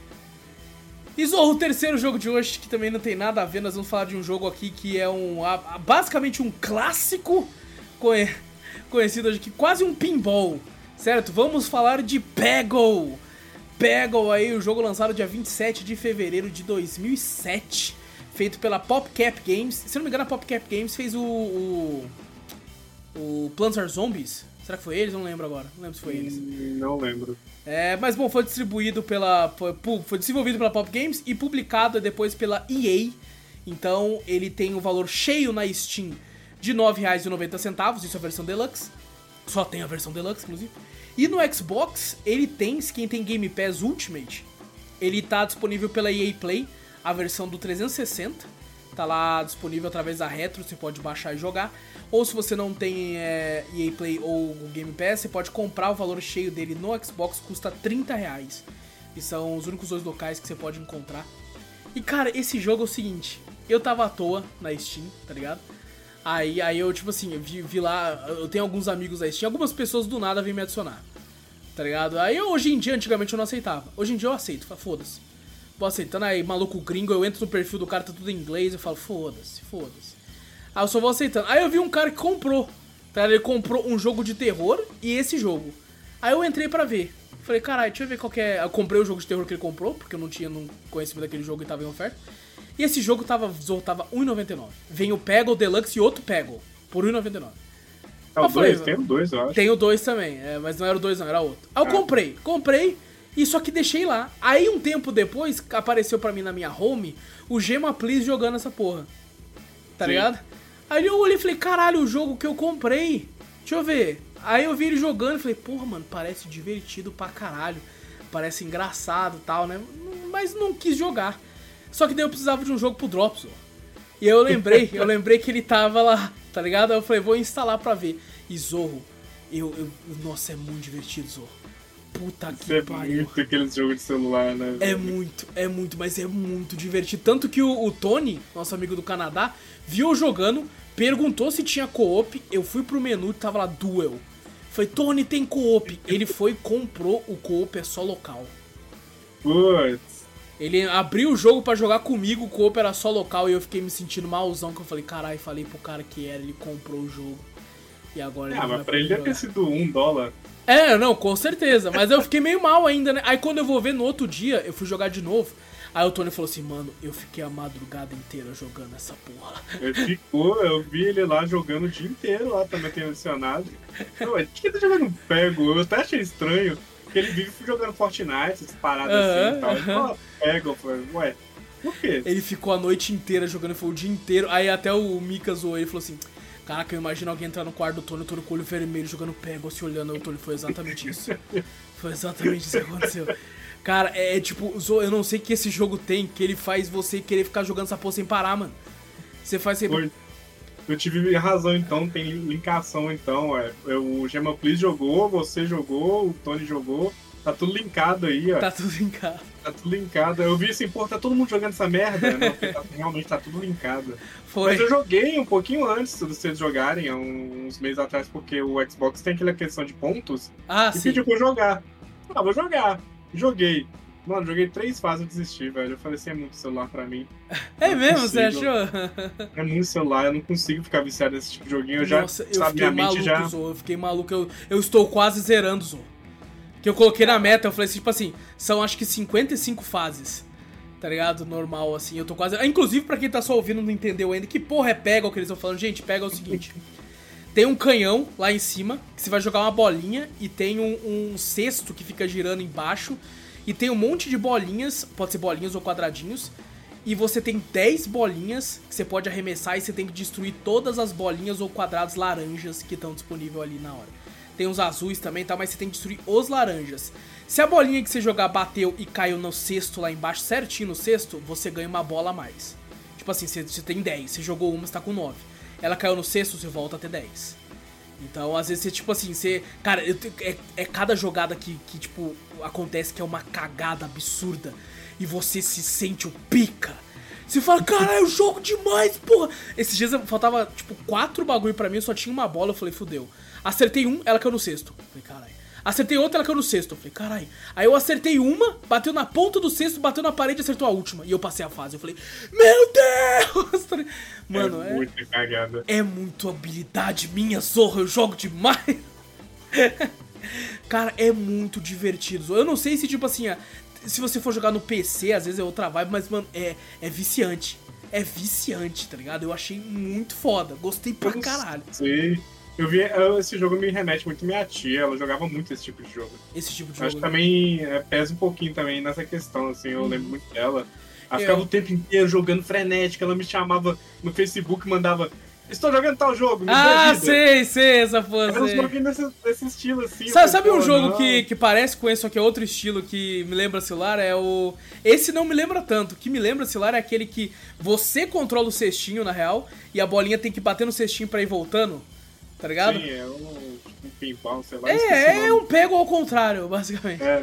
E Zorro, o terceiro jogo de hoje, que também não tem nada a ver, nós vamos falar de um jogo aqui que é basicamente um clássico conhecido hoje aqui, quase um pinball, certo? Vamos falar de Peggle. Peggle aí, o jogo lançado dia 27 de fevereiro de 2007, feito pela PopCap Games. Se não me engano, a PopCap Games fez o Plants vs Zombies. Será que foi eles? Não lembro agora. Não lembro se foi eles. Não lembro. Mas bom, foi desenvolvido pela Pop Games e publicado depois pela EA. Então ele tem o valor cheio na Steam de R$ 9,90, isso é a versão Deluxe. Só tem a versão Deluxe, inclusive. E no Xbox, quem tem Game Pass Ultimate, ele tá disponível pela EA Play, a versão do 360. Tá lá disponível através da Retro, você pode baixar e jogar. Ou se você não tem EA Play ou o Game Pass, você pode comprar o valor cheio dele no Xbox, custa R$30. E são os únicos 2 locais que você pode encontrar. E cara, esse jogo é o seguinte, eu tava à toa na Steam, tá ligado? Aí eu, tipo assim, eu vi lá, eu tenho alguns amigos da Steam, algumas pessoas do nada vêm me adicionar, tá ligado? Aí hoje em dia, antigamente eu não aceitava. Hoje em dia eu aceito, foda-se. Vou aceitando, aí maluco gringo, eu entro no perfil do cara, tá tudo em inglês, eu falo, foda-se. Aí eu só vou aceitando. Aí eu vi um cara que comprou, tá ligado? Ele comprou um jogo de terror e esse jogo. Aí eu entrei pra ver. Falei, caralho, deixa eu ver qual que é. Eu comprei o jogo de terror que ele comprou, porque eu não tinha conhecimento daquele jogo e tava em oferta. E esse jogo tava R$1,99. Vem o Peggle Deluxe e outro Peggle, por R$1,99. É o 2, tem o 2, eu acho. Tem o 2 também, mas não era o 2 não, era outro. Aí eu comprei, e só que deixei lá. Aí um tempo depois, apareceu pra mim na minha home, o Gema Please jogando essa porra. Tá ligado? Aí eu olhei e falei, caralho, o jogo que eu comprei, deixa eu ver. Aí eu vi ele jogando e falei, porra, mano, parece divertido pra caralho. Parece engraçado e tal, né? Mas não quis jogar. Só que daí eu precisava de um jogo pro Drops, ó. E aí eu lembrei que ele tava lá, tá ligado? Aí eu falei, vou instalar pra ver. E Zorro, nossa, é muito divertido, Zorro. Puta que pariu. É muito aqueles jogos de celular, né? Mas é muito divertido. Tanto que o Tony, nosso amigo do Canadá, viu eu jogando, perguntou se tinha co-op, eu fui pro menu e tava lá Duel. Falei, Tony, tem co-op. Ele foi e comprou o co-op, é só local. Putz. Ele abriu o jogo pra jogar comigo, o co-op era só local e eu fiquei me sentindo malzão, que eu falei, caralho, falei pro cara que era, ele comprou o jogo. E agora ele mas pra ele deve ter sido $1. Não, com certeza, mas eu fiquei meio mal ainda, né? Aí quando eu vou ver no outro dia, eu fui jogar de novo, aí o Tony falou assim, mano, eu fiquei a madrugada inteira jogando essa porra. Eu vi ele lá jogando o dia inteiro lá, também tem adicionado. Por que ele tá jogando Peggle? Eu até achei estranho, porque ele vive jogando Fortnite, essas paradas assim e tal. Ele falou, Peggle, eu falei, ué, por quê? Ele ficou a noite inteira jogando, foi o dia inteiro, aí até o Mika zoou ele e falou assim, caraca, eu imagino alguém entrar no quarto do Tony, o Tony com o olho vermelho jogando Peggle, se olhando, aí o Tony, foi exatamente isso. Foi exatamente isso que aconteceu. Cara, tipo, eu não sei o que esse jogo tem, que ele faz você querer ficar jogando essa porra sem parar, mano. Você faz sempre... Eu tive razão, então, tem linkação, então, o Gema Please jogou, você jogou, o Tony jogou, tá tudo linkado aí, ó. Tá tudo linkado. Tá tudo linkado. Eu vi assim, pô, tá todo mundo jogando essa merda, né? Realmente tá tudo linkado. Foi. Mas eu joguei um pouquinho antes de vocês jogarem, há uns meses atrás, porque o Xbox tem aquela questão de pontos, e sim. pediu pra eu jogar. Vou jogar. Joguei. Mano, joguei 3 fases e desisti, velho. Eu falei assim, é muito celular pra mim. É mesmo? Você achou? É muito celular, eu não consigo ficar viciado nesse tipo de joguinho. Nossa, eu fiquei maluco, Zô. Eu fiquei maluco. Eu estou quase zerando, Zô. Que eu coloquei na meta, eu falei assim, tipo assim, são acho que 55 fases. Tá ligado? Normal, assim, eu tô quase... Inclusive, pra quem tá só ouvindo e não entendeu ainda, que porra é Peggle que eles estão falando? Gente, Peggle é o seguinte... Tem um canhão lá em cima, que você vai jogar uma bolinha, e tem um cesto que fica girando embaixo, e tem um monte de bolinhas, pode ser bolinhas ou quadradinhos, e você tem 10 bolinhas que você pode arremessar, e você tem que destruir todas as bolinhas ou quadrados laranjas que estão disponíveis ali na hora. Tem uns azuis também, tá? Mas você tem que destruir os laranjas. Se a bolinha que você jogar bateu e caiu no cesto lá embaixo, certinho no cesto, você ganha uma bola a mais. Tipo assim, você tem 10, você jogou uma, você tá com 9. Ela caiu no cesto, você volta a ter 10. Então, às vezes, você, tipo assim, você... Cara, é cada jogada que, tipo, acontece que é uma cagada absurda. E você se sente o pica. Você fala, caralho, eu jogo demais, porra. Esses dias faltava, tipo, 4 bagulho pra mim, eu só tinha uma bola, eu falei, fudeu. Acertei um, ela caiu no cesto. Falei, caralho. Acertei outra, ela caiu no cesto. Falei, caralho. Aí eu acertei uma, bateu na ponta do cesto, bateu na parede e acertou a última. E eu passei a fase. Eu falei, meu Deus! Mano, é muito cagada. É muito habilidade minha, Zorro. Eu jogo demais. Cara, é muito divertido. Eu não sei se, tipo assim, se você for jogar no PC, às vezes é outra vibe, mas, mano, é viciante. É viciante, tá ligado? Eu achei muito foda. Gostei pra caralho. Sim. Esse jogo me remete muito à minha tia, ela jogava muito esse tipo de jogo. Esse tipo de jogo. Acho que né? também pesa um pouquinho também nessa questão, assim, eu lembro muito dela. Ela ficava o tempo inteiro jogando frenética, ela me chamava no Facebook, mandava, estou jogando tal jogo, me dê vida. sei, essa porra. Era um joguinho desse estilo, assim. Sabe um jogo que parece com esse, só que é outro estilo que me lembra celular? Esse não me lembra tanto. O que me lembra celular é aquele que você controla o cestinho, na real, e a bolinha tem que bater no cestinho pra ir voltando. Tá ligado? Sim, um pinball, sei lá. É um Peggle ao contrário, basicamente.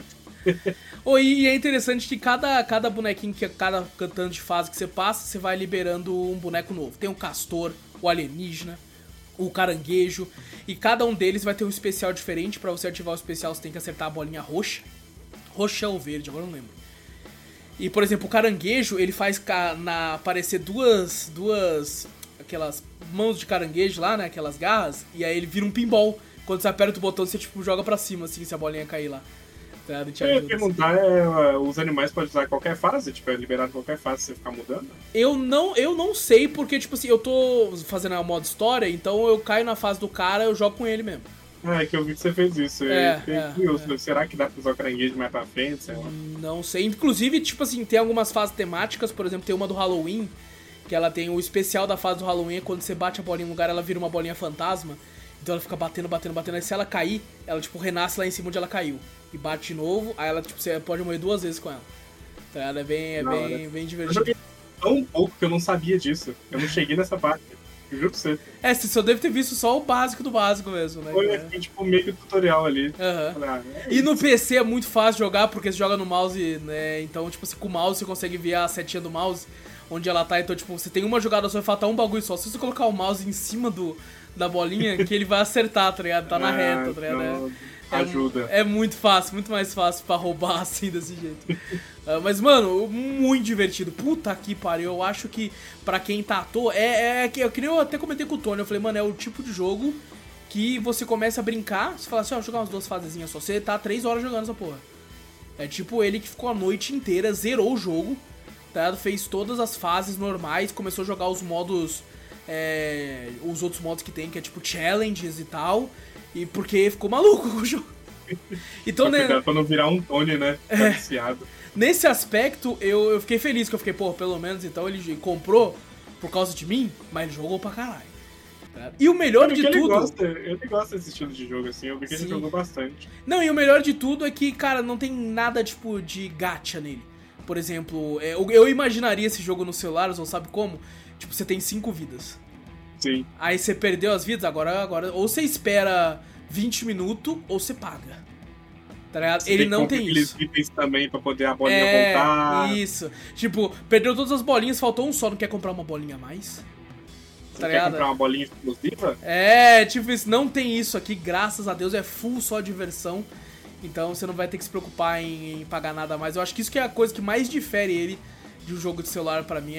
E é interessante que cada bonequinho, cada tanto de fase que você passa, você vai liberando um boneco novo. Tem o castor, o alienígena, o caranguejo, e cada um deles vai ter um especial diferente. Pra você ativar o especial, você tem que acertar a bolinha roxa. Roxa ou verde, agora eu não lembro. E, por exemplo, o caranguejo, ele faz aparecer duas aquelas mãos de caranguejo lá, né, aquelas garras, e aí ele vira um pinball. Quando você aperta o botão, você tipo joga pra cima, assim, se a bolinha cair lá. Tá, eu ia perguntar, os animais podem usar em qualquer fase? Tipo, é liberado em qualquer fase você ficar mudando? Eu não sei, porque, tipo assim, eu tô fazendo a modo história, então eu caio na fase do cara, eu jogo com ele mesmo. É que eu vi que você fez isso. Será que dá pra usar o caranguejo mais pra frente? Sei lá. Não sei. Inclusive, tipo assim, tem algumas fases temáticas, por exemplo, tem uma do Halloween, que ela tem o especial da fase do Halloween, quando você bate a bolinha em um lugar, ela vira uma bolinha fantasma. Então ela fica batendo, aí se ela cair, ela tipo renasce lá em cima onde ela caiu. E bate de novo, aí ela tipo, você pode morrer 2 vezes com ela. Então ela é bem divertido. Eu joguei tão pouco que eu não sabia disso. Eu não cheguei nessa parte. Eu juro pra você. Você só deve ter visto só o básico do básico mesmo, né? Foi tipo meio que tutorial ali. E no PC é muito fácil jogar, porque você joga no mouse, né? Então, tipo assim, com o mouse você consegue ver a setinha do mouse, onde ela tá. Então, tipo, você tem uma jogada só e falta um bagulho só. Se você colocar o mouse em cima da bolinha, que ele vai acertar, tá ligado? Tá na reta, tá ligado? Ajuda. É muito fácil, muito mais fácil pra roubar assim, desse jeito. Mas, mano, muito divertido. Puta que pariu. Eu acho que pra quem tá à toa, eu até comentei com o Tony. Eu falei, mano, é o tipo de jogo que você começa a brincar. Você fala assim, ó, jogar umas 2 fasezinhas só. Você tá 3 horas jogando essa porra. É tipo ele que ficou a noite inteira, zerou o jogo, tá ligado? Fez todas as fases normais, começou a jogar os modos. Os outros modos que tem, que é tipo challenges e tal. E porque ficou maluco com o jogo. Então, né? Cuidado pra não virar um Tony, né? Viciado. Nesse aspecto, eu fiquei feliz, que eu fiquei, pô, pelo menos então ele comprou por causa de mim, mas ele jogou pra caralho. E o melhor de tudo... Ele gosta desse estilo de jogo, assim, eu vi que ele jogou bastante. Não, e o melhor de tudo é que, cara, não tem nada, tipo, de gacha nele. Por exemplo, eu imaginaria esse jogo no celular, ou sabe como? Tipo, você tem 5 vidas. Sim. Aí você perdeu as vidas, agora ou você espera 20 minutos, ou você paga. Tá ligado? Você ele não tem isso. Itens também pra poder a bolinha voltar. Isso. Tipo, perdeu todas as bolinhas, faltou um só, não quer comprar uma bolinha a mais? Tá ligado? Quer comprar uma bolinha exclusiva? Tipo isso, não tem isso aqui, graças a Deus, é full só diversão. Então você não vai ter que se preocupar em pagar nada a mais. Eu acho que isso que é a coisa que mais difere ele de um jogo de celular pra mim,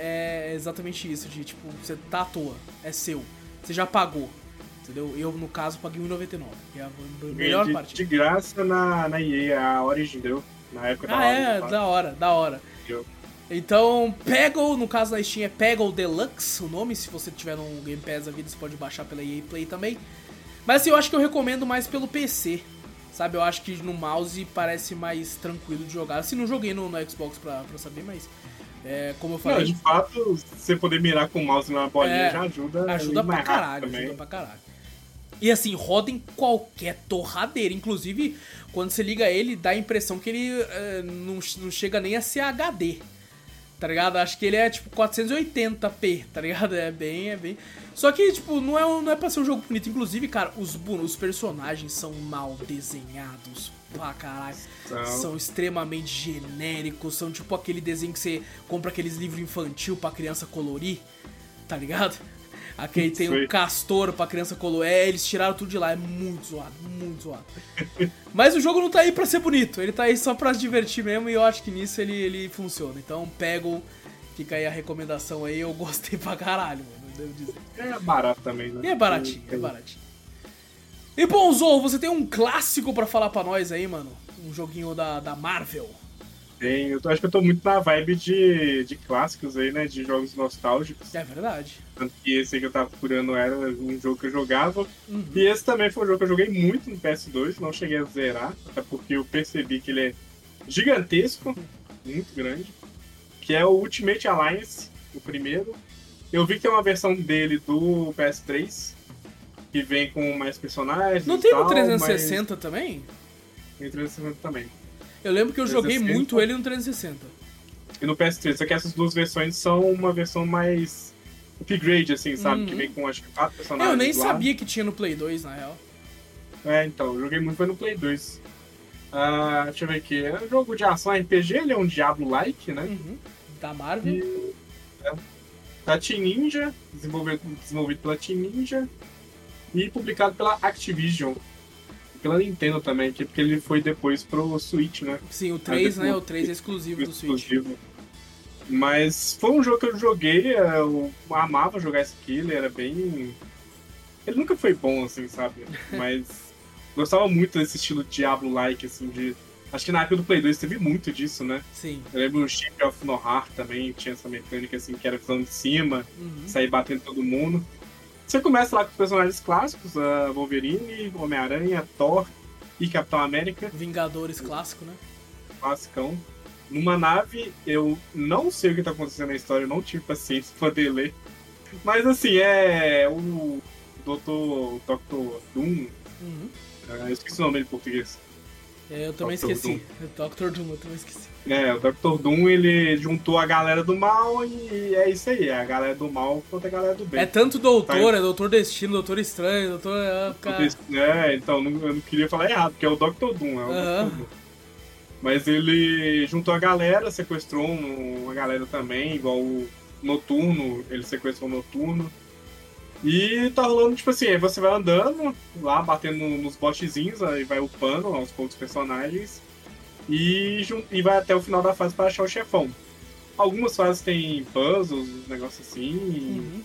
é exatamente isso, de tipo, você tá à toa, é seu, você já pagou, entendeu? Eu, no caso, paguei R$1,99, que é a melhor parte. De graça na EA, a Origin deu, na época da Origin. Da hora. Deu. Então, Peggle, no caso na Steam é Peggle Deluxe, o nome, se você tiver no Game Pass da vida, você pode baixar pela EA Play também. Mas assim, eu acho que eu recomendo mais pelo PC, sabe? Eu acho que no mouse parece mais tranquilo de jogar. Assim, não joguei no Xbox pra saber, mas como eu falei... Não, de fato, você poder mirar com o mouse na bolinha já ajuda. Ajuda pra caralho, ajuda pra caralho. E assim, roda em qualquer torradeira. Inclusive, quando você liga ele, dá a impressão que ele não chega nem a ser HD. Tá ligado? Acho que ele é tipo 480p, tá ligado? É bem... Só que, tipo, não é pra ser um jogo bonito. Inclusive, cara, os personagens são mal desenhados pra caralho. São extremamente genéricos. São tipo aquele desenho que você compra aqueles livros infantil pra criança colorir, tá ligado? Aquele tem um castor pra criança colorir. Eles tiraram tudo de lá. É muito zoado, muito zoado. Mas o jogo não tá aí pra ser bonito. Ele tá aí só pra se divertir mesmo. E eu acho que nisso ele funciona. Então, Peggle, fica aí a recomendação aí. Eu gostei pra caralho, mano. Devo dizer. É barato também, né? E é baratinho, é baratinho. E bom, Zou, você tem um clássico pra falar pra nós aí, mano? Um joguinho da Marvel. Tem, acho que eu tô muito na vibe de clássicos aí, né? De jogos nostálgicos. É verdade. Tanto que esse aí que eu tava procurando era um jogo que eu jogava. E esse também foi um jogo que eu joguei muito no PS2, não cheguei a zerar, até porque eu percebi que ele é gigantesco, muito grande. Que é o Ultimate Alliance, o primeiro. Eu vi que tem uma versão dele do PS3, que vem com mais personagens. Não tem no 360 também? Tem 360 também. Eu lembro que eu joguei muito ele no 360. E no PS3, só que essas duas versões são uma versão mais upgrade, assim, sabe? Que vem com, acho que 4 personagens. Eu nem sabia que tinha no Play 2, na real. Então, eu joguei muito, foi no Play 2. Deixa eu ver aqui. É um jogo de ação RPG, ele é um Diablo-like, né? Uhum. Da Marvel. E, da Team Ninja, desenvolvido pela Team Ninja e publicado pela Activision. E pela Nintendo também, porque ele foi depois pro Switch, né? Sim, o 3, né? O 3 é exclusivo do Switch. Mas foi um jogo que eu joguei, eu amava jogar esse aqui, ele era bem... Ele nunca foi bom, assim, sabe? Mas gostava muito desse estilo Diablo-like, assim, de... Acho que na época do Play 2 teve muito disso, né? Sim. Eu lembro o Chip of Nohar também, tinha essa mecânica, assim, que era visão de cima, sair batendo todo mundo. Você começa lá com os personagens clássicos, Wolverine, Homem-Aranha, Thor e Capitão América. Vingadores clássico, né? Classicão. Numa nave, eu não sei o que tá acontecendo na história, eu não tive paciência pra poder ler. Mas assim, é o Dr. Doom. Eu esqueci o nome dele em português. Eu também Dr. esqueci. Dr. Doom, eu também esqueci. O Dr. Doom, ele juntou a galera do mal e é isso aí, é a galera do mal contra a galera do bem. É tanto doutor, é Doutor Destino, Doutor Estranho, Doutor... então, eu não queria falar errado, porque é o Dr. Doom, é o Dr. Doom. Mas ele juntou a galera, sequestrou uma galera também, igual o Noturno, ele sequestrou o Noturno. E tá rolando, tipo assim, aí você vai andando lá, batendo nos botzinhos, aí vai upando aos poucos personagens e vai até o final da fase para achar o chefão. Algumas fases tem puzzles, negócios assim,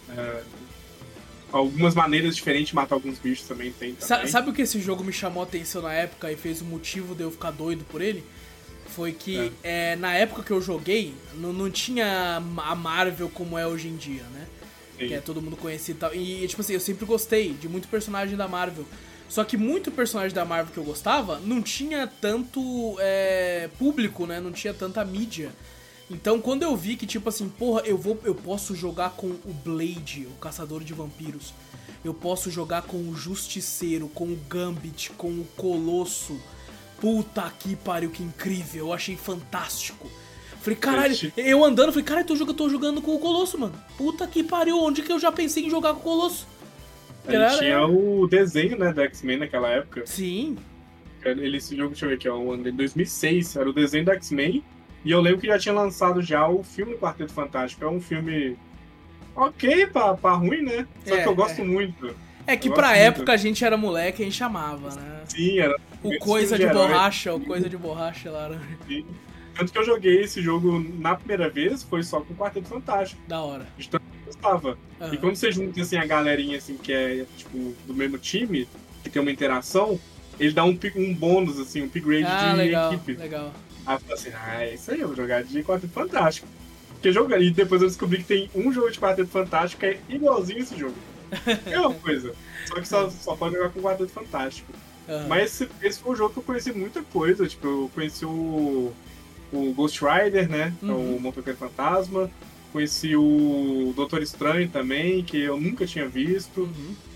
algumas maneiras diferentes de matar alguns bichos também tem. Sabe o que esse jogo me chamou a atenção na época e fez o motivo de eu ficar doido por ele? Foi que na época que eu joguei, não tinha a Marvel como é hoje em dia, né? Sim. Que é todo mundo conhecido e tal. E, tipo assim, eu sempre gostei de muito personagem da Marvel. Só que muito personagem da Marvel que eu gostava não tinha tanto público, né? Não tinha tanta mídia. Então, quando eu vi que, tipo assim, porra, eu posso jogar com o Blade, o caçador de vampiros. Eu posso jogar com o Justiceiro, com o Gambit, com o Colosso. Puta que pariu, que incrível. Eu achei fantástico. Falei, caralho, eu andando, falei, caralho, eu tô jogando com o Colosso, mano. Puta que pariu, onde que eu já pensei em jogar com o Colosso? Tinha o desenho, né, do X-Men naquela época. Sim. Esse jogo, deixa eu ver aqui, ó, em 2006, era o desenho do X-Men. E eu lembro que já tinha lançado já o filme Quarteto Fantástico. É um filme ok pra ruim, né? Só que eu gosto muito. É que pra época a gente era moleque e a gente chamava, né? Sim, era... O Coisa de Borracha, o Coisa de Borracha laranja. Sim. Tanto que eu joguei esse jogo na primeira vez, foi só com o Quarteto Fantástico. Da hora. De tanto que eu gostava. E quando você junta, assim, a galerinha, assim, que é, tipo, do mesmo time, que tem uma interação, ele dá um bônus, assim, um upgrade de equipe. Legal. Aí eu falei assim, é isso aí, eu vou jogar de Quarteto Fantástico. E depois eu descobri que tem um jogo de Quarteto Fantástico que é igualzinho esse jogo. É uma coisa. Só que só pode jogar com Quarteto Fantástico. Mas esse foi um jogo que eu conheci muita coisa. Tipo, eu conheci o Ghost Rider, né? O Motoqueiro Fantasma. Conheci o Doutor Estranho também, que eu nunca tinha visto.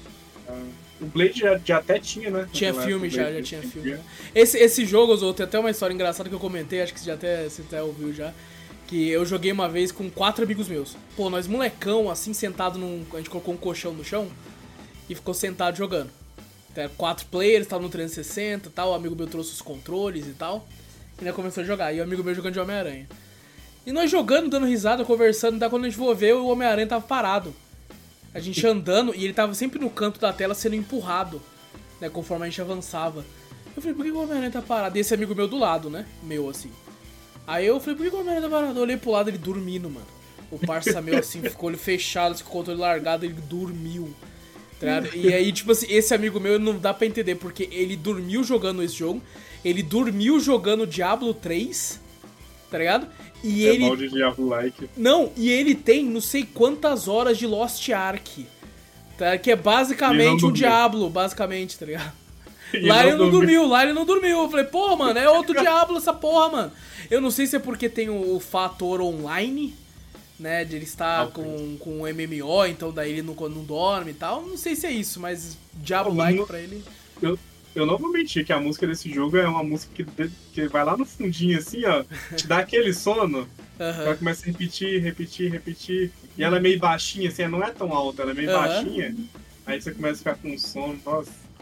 O Blade já até tinha, né? Tinha filme, já tinha filme. Né? Esse jogo, Zou, tem até uma história engraçada que eu comentei, acho que você até ouviu já. Que eu joguei uma vez com 4 amigos meus. Pô, nós molecão, assim, sentado A gente colocou um colchão no chão e ficou sentado jogando. Então, 4 players, tava no 360 e tal, o amigo meu trouxe os controles e tal. E nós começamos a jogar, e o amigo meu jogando de Homem-Aranha. E nós jogando, dando risada, conversando, daí quando a gente for ver, o Homem-Aranha tava parado. A gente andando, e ele tava sempre no canto da tela sendo empurrado, né, conforme a gente avançava. Eu falei, por que o Homem-Aranha tá parado? E esse amigo meu do lado, né, meu assim. Aí eu falei, por que o Homem-Aranha tá parado? Eu olhei pro lado, ele dormindo, mano. O parça meu assim, ficou olho fechado, assim, com o controle largado, ele dormiu. Tá? E aí, tipo assim, esse amigo meu não dá pra entender, porque ele dormiu jogando esse jogo, ele dormiu jogando Diablo 3, tá ligado? E ele... mal de Diablo-like. Não, e ele tem não sei quantas horas de Lost Ark, tá? Que é basicamente um Diablo, basicamente, tá ligado? Lá ele não dormiu. Eu falei, porra, mano, é outro Diablo essa porra, mano. Eu não sei se é porque tem o fator online, né, de ele estar com um MMO, então daí ele não dorme e tal. Não sei se é isso, mas Diablo-like pra ele... Eu não vou mentir que a música desse jogo é uma música que vai lá no fundinho, assim, ó, te dá aquele sono, ela começa a repetir, e ela é meio baixinha, assim, ela não é tão alta, ela é meio baixinha, aí você começa a ficar com sono, nossa.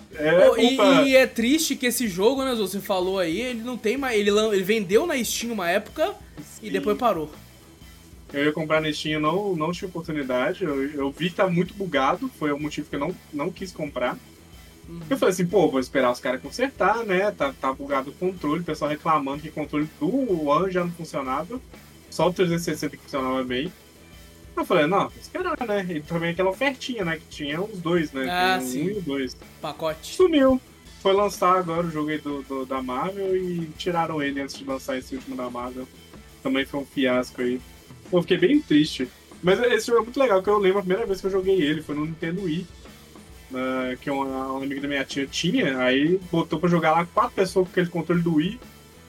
E é triste que esse jogo, né, você falou aí, ele não tem mais. Ele vendeu na Steam uma época e depois parou. Eu ia comprar na Steam, não tive oportunidade. Eu vi que tá muito bugado, foi o motivo que eu não quis comprar. Eu falei assim, pô, vou esperar os caras consertar, né? Tá bugado o controle, o pessoal reclamando que o controle do One já não funcionava, só o 360 que funcionava bem. Eu falei, não, vou esperar, né? E também aquela ofertinha, né? Que tinha os dois, né? Ah, tem sim. 1 e o 2. Pacote. Sumiu. Foi lançar agora o jogo aí da Marvel e tiraram ele antes de lançar esse último da Marvel. Também foi um fiasco aí. Pô, fiquei bem triste. Mas esse jogo é muito legal, que eu lembro a primeira vez que eu joguei ele, foi no Nintendo Wii. Que uma amiga da minha tia tinha, aí botou pra jogar lá 4 pessoas com aquele controle do Wii.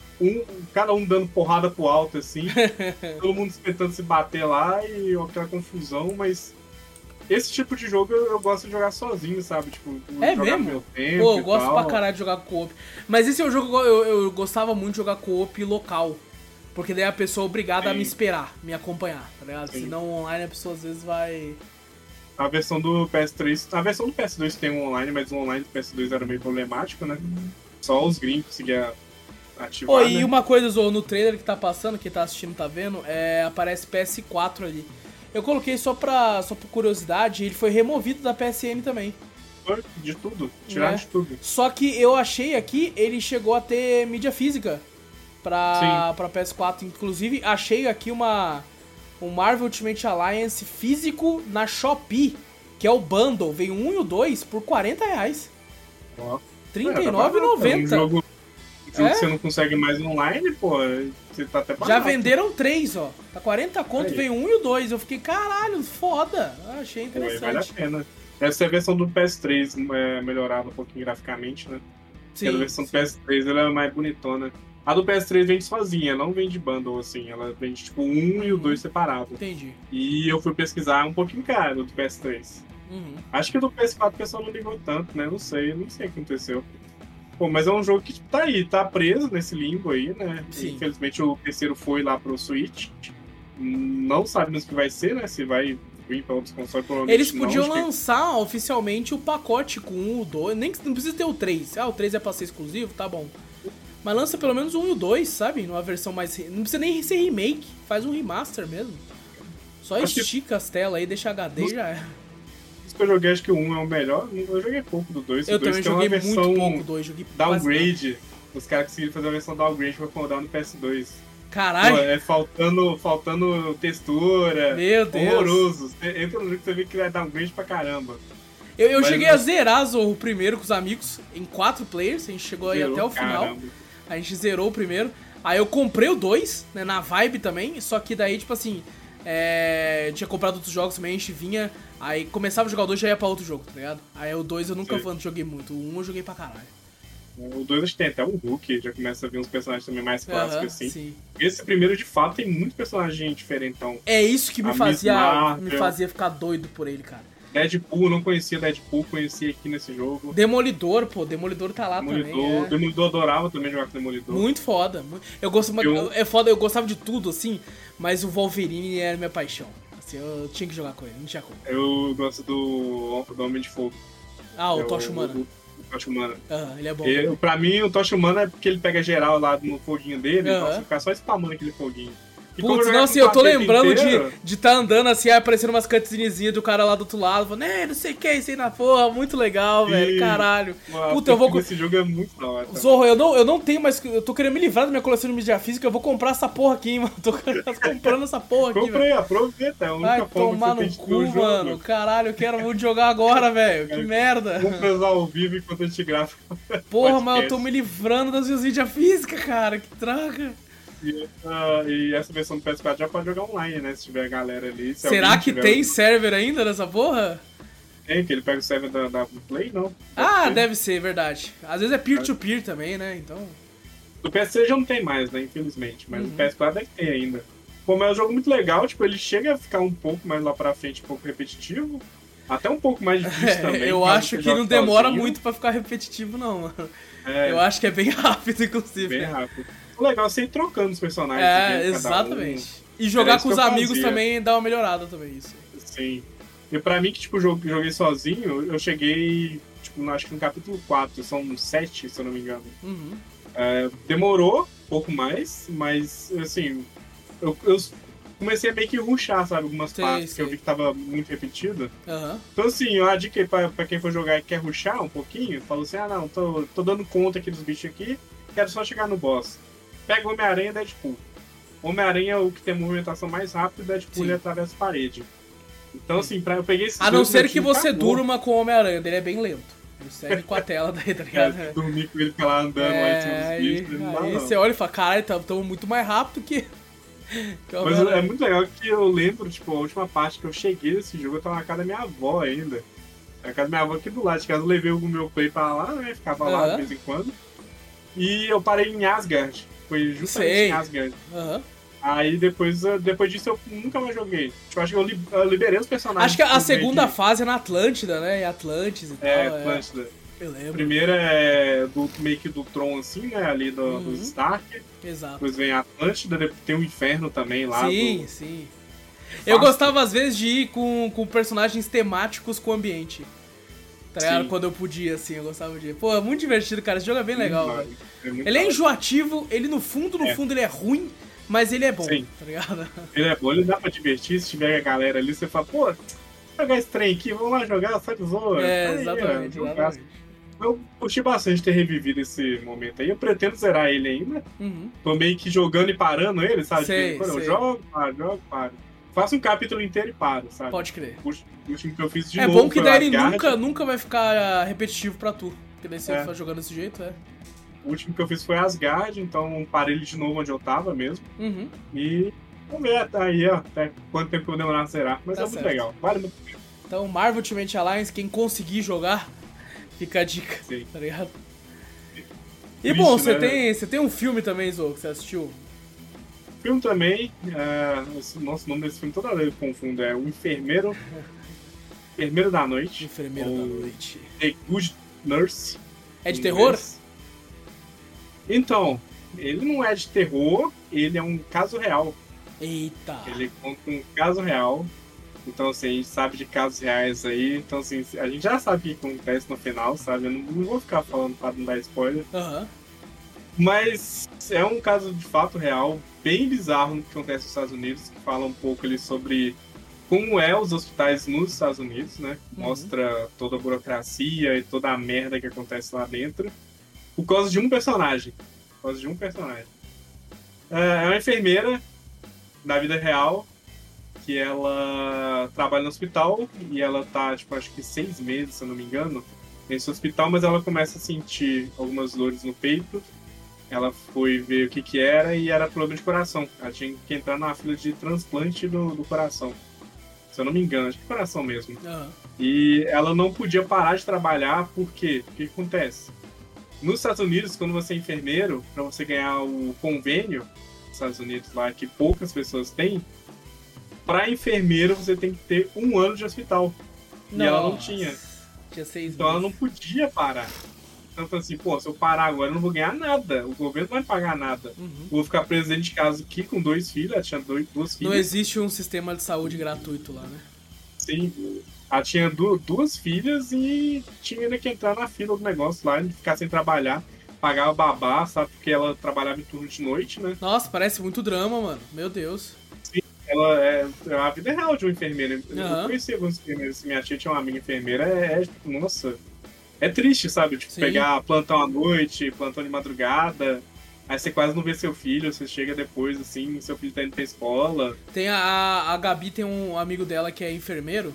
Cada um dando porrada pro alto, assim. Todo mundo tentando se bater lá e aquela confusão, mas... Esse tipo de jogo eu gosto de jogar sozinho, sabe? Tipo, É jogar mesmo? no meu tempo. Pô, eu e gosto tal. pra caralho de jogar co-op. Mas esse é um jogo que eu gostava muito de jogar co-op local. Porque daí a pessoa é obrigada a me esperar, me acompanhar, tá ligado? Sim. Senão online a pessoa às vezes vai... A versão do PS3... A versão do PS2 tem um online, mas o online do PS2 era meio problemático, né? Só os gringos conseguiam ativar, Pô, né? e uma coisa, Zorro, no trailer que tá passando, quem tá assistindo tá vendo, aparece PS4 ali. Eu coloquei só por curiosidade, ele foi removido da PSN também. De tudo. Tirar de tudo. Só que eu achei aqui, ele chegou a ter mídia física pra PS4. Inclusive, achei aqui um Marvel Ultimate Alliance físico na Shopee, que é o bundle. Veio o 1 e o 2 por R$40. Ó. R$39,90. Um jogo que você não consegue mais online, pô, você tá até barato. Já venderam 3, ó. Tá 40 conto, Aí. veio o 1 e o 2. Eu fiquei, caralho, foda. Achei Pô, aí interessante. vale a pena. Essa é a versão do PS3 melhorada um pouquinho graficamente, né? Sim, Porque a versão do sim. PS3 ela é mais bonitona. A do PS3 vende sozinha, não vende bundle, assim. Ela vende tipo o 1 e o 2 separado. Entendi. E eu fui pesquisar um pouquinho caro do PS3. Uhum. Acho que do PS4 o pessoal não ligou tanto, né? Não sei o que aconteceu. Pô, mas é um jogo que tipo, tá aí, tá preso nesse limbo aí, né? Sim. Infelizmente o terceiro foi lá pro Switch. Não sabemos o que vai ser, né? Se vai vir pra outros consoles, provavelmente Eles não. podiam Acho que- lançar oficialmente o pacote com 1 e o 2. Não precisa ter o 3. Ah, o 3 é pra ser exclusivo? Tá bom. Mas lança pelo menos o 1 e o 2, sabe? Numa versão mais... Não precisa nem ser remake. Faz um remaster mesmo. Só Acho que- estica as telas aí, deixa HD e já é. Os que eu joguei, acho que o 1 é o melhor. Eu joguei pouco do 2. Eu O 2 também tem uma joguei versão muito pouco o 2. Joguei quase nada. downgrade. Os caras conseguiram fazer a versão downgrade pra rodar no PS2. Caralho. Pô, faltando textura. Meu Deus. Horroroso. Você entra no jogo e você vê que é downgrade pra caramba. Eu Mas- cheguei a zerar o primeiro com os amigos em 4 players. A gente chegou aí Zerou, até o final. caramba. A gente zerou o primeiro. Aí eu comprei o 2, né, na vibe também. Só que daí, tipo assim, tinha comprado outros jogos também, a gente vinha. Aí começava a jogar o 2 já ia pra outro jogo, tá ligado? Aí o 2 eu nunca Sim. joguei muito. O 1 eu joguei pra caralho. O 2 acho que tem até o Hulk, já começa a vir uns personagens também mais clássicos Aham, assim. sim. Esse primeiro, de fato, tem muito personagem diferentão. É isso que me A Miss fazia, Marvel. ficar doido por ele, cara. Deadpool, eu não conhecia Deadpool, conheci aqui nesse jogo. Demolidor, pô, Demolidor tá lá também. Demolidor adorava também jogar com Demolidor. Muito foda. Eu gosto, é foda, eu gostava de tudo, assim, mas o Wolverine era minha paixão. Assim, eu tinha que jogar com ele, não tinha como. Eu gosto do Homem de Fogo. Ah, o É Tocha Humana. O Tocha Humana. Aham, ele é bom. Pra mim, o Tocha Humana é porque ele pega geral lá no foguinho dele, Aham. então você ficar só spamando aquele foguinho. E como Putz, jogar não, com assim, eu tô o tapete lembrando inteiro, de tá andando assim, aí aparecendo umas cutscenezinhas do cara lá do outro lado, falando, não sei o que, isso aí na porra, muito legal, Sim. velho, caralho. Mano, Puta, eu vou... esse jogo é muito da hora. também. Zorro, eu não tenho mais, eu tô querendo me livrar da minha coleção de mídia física, eu vou comprar essa porra aqui, mano, tô comprando essa porra aqui, velho. Comprei, aproveita, é a única Vai forma tomar que você no tem de ter o cu, jogo. mano, caralho, eu quero muito jogar agora, velho, que merda. Vamos transar ao vivo enquanto a gente grava. Porra, mas eu podcast. tô me livrando das minhas mídias físicas, cara, que traga. E essa versão do PS4 já pode jogar online, né? Se tiver a galera ali. Se Será alguém que tiver tem server ainda nessa porra? Tem, que ele pega o server da Play, não. Ah, ter. deve ser, verdade. Às vezes é peer-to-peer também, né, então... Do PS3 já não tem mais, né? Infelizmente. Mas Uhum. o PS4 deve ter ainda. Pô, mas é um jogo muito legal, tipo, ele chega a ficar um pouco mais lá pra frente, um pouco repetitivo. Até um pouco mais difícil também. eu caso acho você que jogue não demora sozinho. muito pra ficar repetitivo, não, mano. É, Eu acho que é bem rápido, inclusive. bem né? rápido. O legal é você ir trocando os personagens. É, né, cada exatamente. um. E jogar isso com que os eu amigos fazia. também dá uma melhorada também, isso. Sim. E pra mim, que tipo, joguei sozinho, eu cheguei tipo, acho que no capítulo 4, são 7, se eu não me engano. Uhum. Demorou um pouco mais, mas, assim, eu comecei a meio que rushar, sabe? Algumas partes que eu vi que tava muito repetido. Uhum. Então, assim, a dica aí pra quem for jogar e quer rushar um pouquinho, falou assim, não, tô dando conta aqui dos bichos aqui, quero só chegar no boss. Pega o Homem-Aranha e Deadpool. Homem-Aranha é o que tem a movimentação mais rápida, Deadpool ele atravessa a parede. Então, assim, eu peguei esses A não dois ser que motivos, você acabou. durma com o Homem-Aranha, ele é bem lento. Ele segue com a tela daí, tá ligado? Dormir com ele ficar lá andando lá em cima dos bichos, não dá, aí não. você olha e fala, caralho, estamos muito mais rápido que o Mas é Homem-Aranha. muito legal que eu lembro, tipo, a última parte que eu cheguei nesse jogo, eu tava na casa da minha avó ainda. Na casa da minha avó aqui do lado de casa, eu levei o meu play pra lá, né? Ficava lá de vez em quando. E eu parei em Asgard. Foi justamente em Asgard. Uhum. Aí depois disso eu nunca mais joguei. Tipo, acho que eu liberei os personagens. Acho que a segunda fase é na Atlântida, né? Em Atlantis e tal. Atlântida. Eu lembro. A primeira é meio que do Tron, assim, né? Ali dos Stark. Exato. Depois vem a Atlântida, depois tem o Inferno também lá. Sim. Eu gostava às vezes de ir com personagens temáticos com o ambiente. Tá ligado? Quando eu podia, assim, eu gostava de ir. Pô, é muito divertido, cara. Esse jogo é bem legal, velho. Ele é enjoativo, ele no fundo ele é ruim, mas ele é bom, tá ligado? Ele é bom, ele dá pra divertir. Se tiver a galera ali, você fala, pô, jogar esse trem aqui, vamos lá jogar, sai do zoa. Exatamente. Eu curti bastante ter revivido esse momento aí. Eu pretendo zerar ele ainda. Uhum. Tô meio que jogando e parando ele, sabe? Sei. Eu jogo, paro. Faço um capítulo inteiro e paro, sabe? Pode crer. O último que eu fiz de novo. É bom que daí ele Asgard. nunca vai ficar repetitivo pra tu. Porque daí você vai jogando desse jeito, O último que eu fiz foi Asgard, então parei ele de novo onde eu tava mesmo. Uhum. E vamos ver até quanto tempo eu vou demorar a zerar. Mas Tá muito certo. legal, vale muito a pena. Então, Marvel Ultimate Alliance, quem conseguir jogar, fica a dica, Sim. tá ligado? E Triste, bom, você né? tem um filme também, Zo, que você assistiu? Filme também, nossa, o nome desse filme toda vez eu confundo, é O Enfermeiro da Noite. Enfermeiro ou da Noite. The Good Nurse. É de em terror? inglês. Então, ele não é de terror, ele é um caso real. Eita! Ele conta um caso real. Então, assim, a gente sabe de casos reais aí. Então, assim, a gente já sabe o que acontece no final, sabe? Eu não vou ficar falando pra não dar spoiler. Aham. Mas é um caso de fato real, bem bizarro no que acontece nos Estados Unidos, que fala um pouco ali sobre como é os hospitais nos Estados Unidos, né? Mostra toda a burocracia e toda a merda que acontece lá dentro. Por causa de um personagem. É uma enfermeira da vida real, que ela trabalha no hospital e ela tá, tipo, acho que 6 meses, se eu não me engano, nesse hospital, mas ela começa a sentir algumas dores no peito. Ela foi ver o que era e era problema de coração. Ela tinha que entrar na fila de transplante do coração. Se eu não me engano, acho que é coração mesmo. Aham. E ela não podia parar de trabalhar, por quê? O que acontece? Nos Estados Unidos, quando você é enfermeiro, para você ganhar o convênio dos Estados Unidos lá, que poucas pessoas têm, para enfermeiro você tem que ter 1 ano de hospital. E ela não tinha. Tinha 6 Então ela meses. não podia parar. Então assim, pô, se eu parar agora eu não vou ganhar nada. O governo não vai pagar nada. Vou ficar preso dentro de casa aqui com 2 filhos. Ela tinha 2 filhas. Não existe um sistema de saúde gratuito lá, né? Sim. Ela tinha 2 filhas e tinha ainda que entrar na fila do negócio lá e ficar sem trabalhar. Pagava babá, sabe? Porque ela trabalhava em turno de noite, né? Nossa, parece muito drama, mano. Meu Deus. Ela é a vida real de uma enfermeira. Eu Aham. conheci alguns enfermeiros. Minha tia tinha uma amiga enfermeira. Nossa, é triste, sabe? Tipo, Sim. pegar plantão à noite, plantão de madrugada. Aí você quase não vê seu filho, você chega depois, assim, seu filho tá indo pra escola. Tem a Gabi tem um amigo dela que é enfermeiro,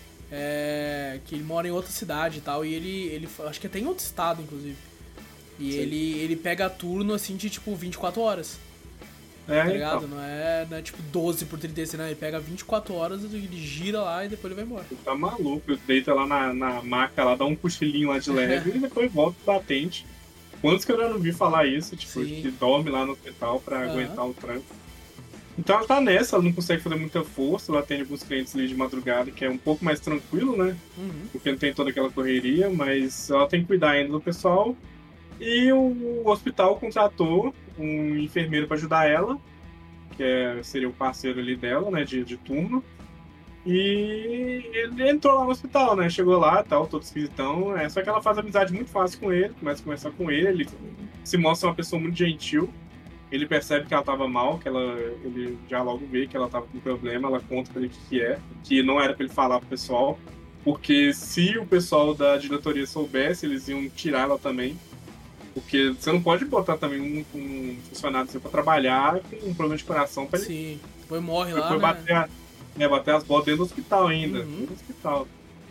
que ele mora em outra cidade e tal, e ele acho que até em outro estado, inclusive. E Sim. ele pega turno, assim, de, tipo, 24 horas, tá ligado? Então, Não é, tipo, 12 por 36, não. Ele pega 24 horas, ele gira lá e depois ele vai embora. ele tá maluco, deita lá na maca, lá, dá um cochilinho lá de leve e depois volta pro batente. Quantos que eu já não vi falar isso, tipo, Sim. que dorme lá no hospital pra Aham. aguentar o tranco. Então ela tá nessa, ela não consegue fazer muita força, ela atende alguns clientes ali de madrugada, que é um pouco mais tranquilo, né? Uhum. Porque não tem toda aquela correria, mas ela tem que cuidar ainda do pessoal. E o hospital contratou um enfermeiro pra ajudar ela, que seria o parceiro ali dela, né, de turno. E ele entrou lá no hospital, né? Chegou lá, tal, todo esquisitão. Só que ela faz amizade muito fácil com ele, começa a conversar com ele se mostra uma pessoa muito gentil. Ele percebe que ela tava mal, ele já logo vê que ela tava com problema, ela conta pra ele o que é, que não era pra ele falar pro pessoal, porque se o pessoal da diretoria soubesse, eles iam tirar ela também. Porque você não pode botar também um funcionário assim pra trabalhar com um problema de coração pra ele. Sim, depois morre lá, depois né? bater as bolas dentro do hospital ainda. Uhum. Dentro do hospital.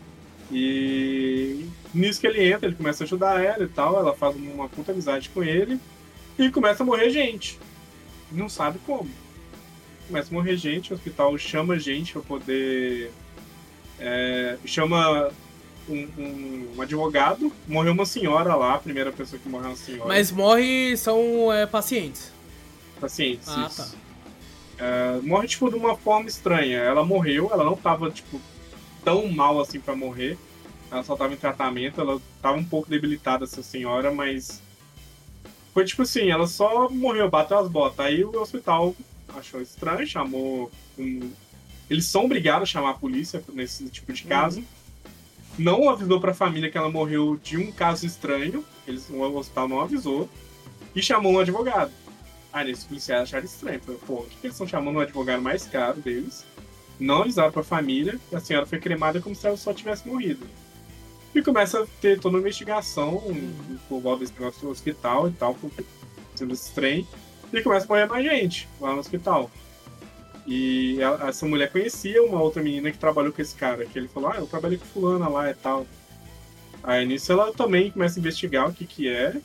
E nisso que ele entra, ele começa a ajudar ela e tal, ela faz uma puta amizade com ele e começa a morrer gente. Não sabe como. Começa a morrer gente, o hospital chama gente pra poder. Chama um advogado. Morreu uma senhora lá, a primeira pessoa que morreu é uma senhora. Mas são pacientes. Pacientes, Ah, isso. tá. Morre, tipo, de uma forma estranha. Ela morreu, ela não tava, tipo, tão mal assim pra morrer. Ela só tava em tratamento, ela tava um pouco debilitada, essa senhora, mas foi tipo assim, ela só morreu, bateu as botas. Aí o hospital achou estranho, chamou eles são obrigados a chamar a polícia nesse tipo de caso. Não avisou pra família que ela morreu de um caso estranho, o hospital não avisou, e chamou um advogado. Aí esses policiais acharam estranho, falaram, pô, o que eles estão chamando o advogado mais caro deles? Não avisaram pra família, a senhora foi cremada como se ela só tivesse morrido. E começa a ter toda uma investigação por volta desse negócio do hospital e tal, sendo estranho. E começa a morrer mais gente lá no hospital. E essa mulher conhecia uma outra menina que trabalhou com esse cara, que ele falou, eu trabalhei com fulana lá e tal. Aí nisso ela também começa a investigar o que é.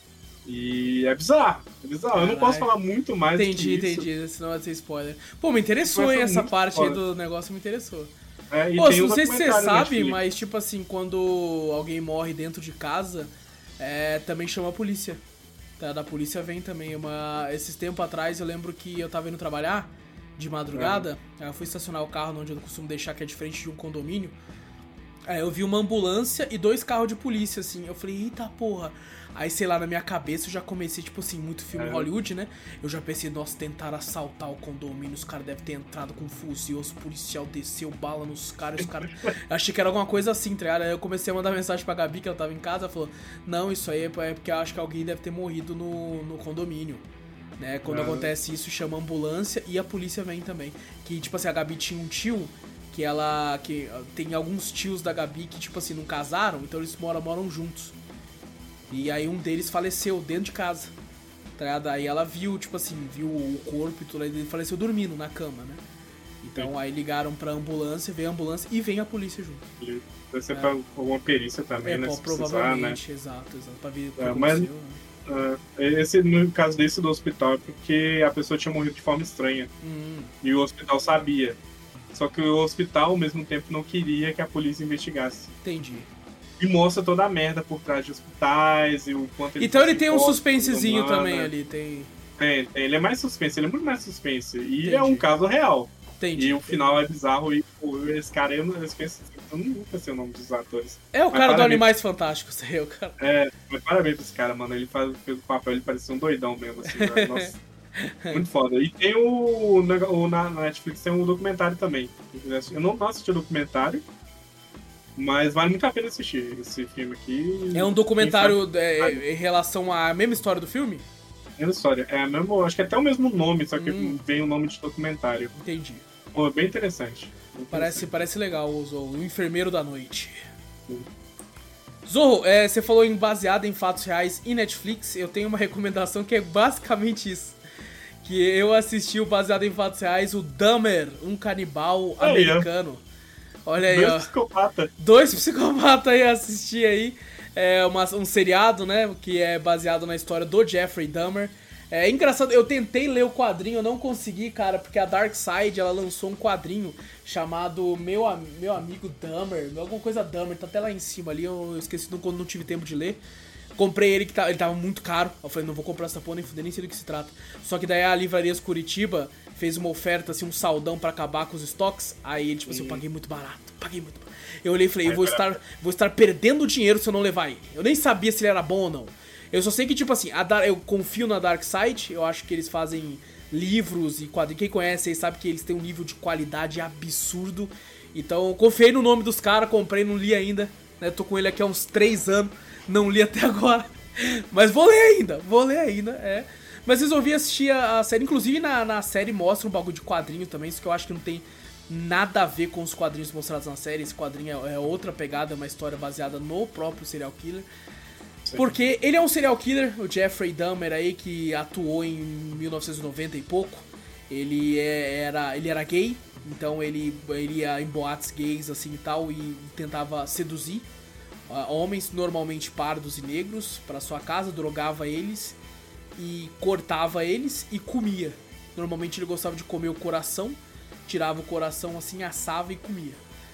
E é bizarro, é bizarro. Caralho. Eu não posso falar muito mais do que isso. Entendi, senão vai ser spoiler. Pô, me interessou, hein, essa parte aí do negócio me interessou. Pô, não sei se você sabe, mas tipo assim, quando alguém morre dentro de casa, também chama a polícia. Tá? Da polícia vem também. Esses tempos atrás eu lembro que eu tava indo trabalhar de madrugada, eu fui estacionar o carro onde eu costumo deixar, que é de frente de um condomínio. Aí eu vi uma ambulância e 2 carros de polícia, assim. Eu falei, eita porra. Aí, sei lá, na minha cabeça eu já comecei, tipo assim, muito filme Hollywood, né? Eu já pensei, nossa, tentaram assaltar o condomínio, os caras devem ter entrado com um fuzil, os policial desceu bala nos caras, os caras... Achei que era alguma coisa assim, tá ligado? Aí eu comecei a mandar mensagem pra Gabi, que ela tava em casa, ela falou, não, isso aí é porque eu acho que alguém deve ter morrido no condomínio. Né? Quando acontece isso, chama a ambulância e a polícia vem também. Que, tipo assim, a Gabi tinha um tio que tem alguns tios da Gabi que, tipo assim, não casaram, então eles moram juntos. E aí um deles faleceu dentro de casa, tá ligado? Aí ela viu, tipo assim, viu o corpo e tudo, ele faleceu dormindo na cama, né? Então aí ligaram pra ambulância, veio a ambulância e vem a polícia junto. Deve ser pra alguma perícia também, né? Provavelmente, precisar, né? Exato, pra ver o que aconteceu, mas, né? No caso desse do hospital é porque a pessoa tinha morrido de forma estranha. E o hospital sabia. Só que o hospital, ao mesmo tempo, não queria que a polícia investigasse. Entendi. E mostra toda a merda por trás de hospitais e o quanto ele... Então ele tem um suspensezinho também ali, tem... Tem. Ele é mais suspense, ele é muito mais suspense. E Entendi. é um caso real. Entendi. E o final é bizarro e esse cara, eu nunca sei o nome dos atores. É o cara do Animais Fantásticos, o cara. Mas parabéns pra esse cara, mano. Ele fez o papel, ele parecia um doidão mesmo, assim, né? Nossa, muito foda. E tem na Netflix tem um documentário também. Eu não assisti o documentário, mas vale muito a pena assistir esse filme aqui. É um documentário em relação à mesma história do filme? Mesma história. Acho que é até o mesmo nome, só que vem o nome de documentário. Entendi. Pô, é bem interessante. Parece legal, o Enfermeiro da Noite. Zorro, você falou em baseado em fatos reais e Netflix. Eu tenho uma recomendação que é basicamente isso. Que eu assisti o baseado em fatos reais, o Dahmer, um canibal americano. Olha aí, Dois psicopatas aí assisti aí. Um seriado, né, que é baseado na história do Jeffrey Dahmer. É engraçado, eu tentei ler o quadrinho, eu não consegui, cara, porque a Dark Side, ela lançou um quadrinho chamado Meu Amigo Dahmer, alguma coisa Dahmer, tá até lá em cima ali, eu esqueci quando não tive tempo de ler. Comprei ele, ele tava muito caro, eu falei, não vou comprar essa porra, nem sei do que se trata. Só que daí a Livrarias Curitiba fez uma oferta, assim, um saldão pra acabar com os estoques, aí, tipo assim, eu paguei muito barato. Eu olhei e falei, eu vou estar perdendo dinheiro se eu não levar ele. Eu nem sabia se ele era bom ou não. Eu só sei que, tipo assim, eu confio na Dark Side, eu acho que eles fazem livros e quadrinhos. Quem conhece aí sabe que eles têm um nível de qualidade absurdo. Então, confiei no nome dos caras, comprei, não li ainda, né? Tô com ele aqui há uns 3 anos, não li até agora. Mas vou ler ainda, é. Mas resolvi assistir a série, inclusive na série mostra um bagulho de quadrinho também, isso que eu acho que não tem nada a ver com os quadrinhos mostrados na série. Esse quadrinho é outra pegada, é uma história baseada no próprio serial killer. Sim. Porque ele é um serial killer, o Jeffrey Dahmer aí, que atuou em 1990 e pouco. Ele era gay, então ele ia em boates gays assim e tal, e tentava seduzir homens, normalmente pardos e negros, para sua casa, drogava eles e cortava eles e comia. Normalmente ele gostava de comer o coração, tirava o coração assim, assava e comia.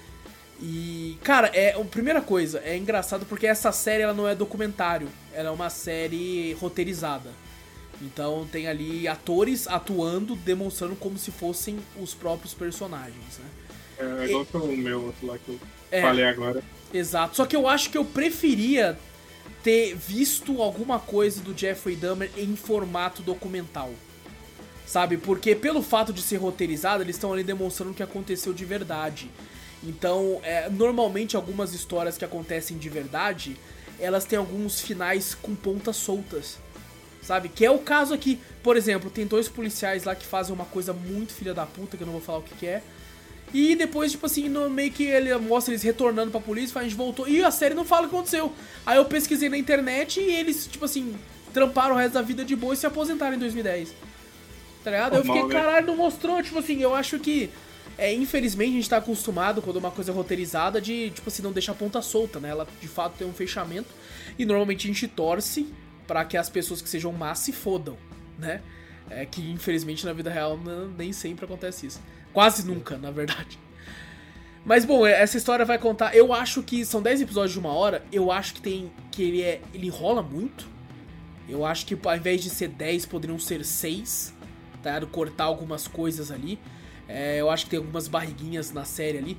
E, cara, a primeira coisa, é engraçado porque essa série ela não é documentário, ela é uma série roteirizada. Então tem ali atores atuando, demonstrando como se fossem os próprios personagens, né? É igual que o meu outro lá que eu falei agora. Exato, só que eu acho que eu preferia ter visto alguma coisa do Jeffrey Dahmer em formato documental. Sabe? Porque pelo fato de ser roteirizado, eles estão ali demonstrando o que aconteceu de verdade. Então, normalmente algumas histórias que acontecem de verdade, elas têm alguns finais com pontas soltas. Sabe? Que é o caso aqui. Por exemplo, tem 2 policiais lá que fazem uma coisa muito filha da puta, que eu não vou falar o que é. E depois, tipo assim, no meio que ele mostra eles retornando pra polícia, a gente voltou. E a série não fala o que aconteceu. Aí eu pesquisei na internet e eles, tipo assim, tramparam o resto da vida de boa e se aposentaram em 2010. Tá ligado? Eu fiquei, caralho, não mostrou. Tipo assim, eu acho que, infelizmente, a gente tá acostumado quando uma coisa é roteirizada de, tipo assim, não deixar a ponta solta, né? Ela, de fato, tem um fechamento. E normalmente a gente torce pra que as pessoas que sejam más se fodam, né? Que infelizmente na vida real nem sempre acontece isso. Quase nunca, na verdade. Mas bom, essa história vai contar. Eu acho que são 10 episódios de 1 hora. Eu acho que ele enrola muito. Eu acho que ao invés de ser 10, poderiam ser 6. Tá? Cortar algumas coisas ali. Eu acho que tem algumas barriguinhas na série ali.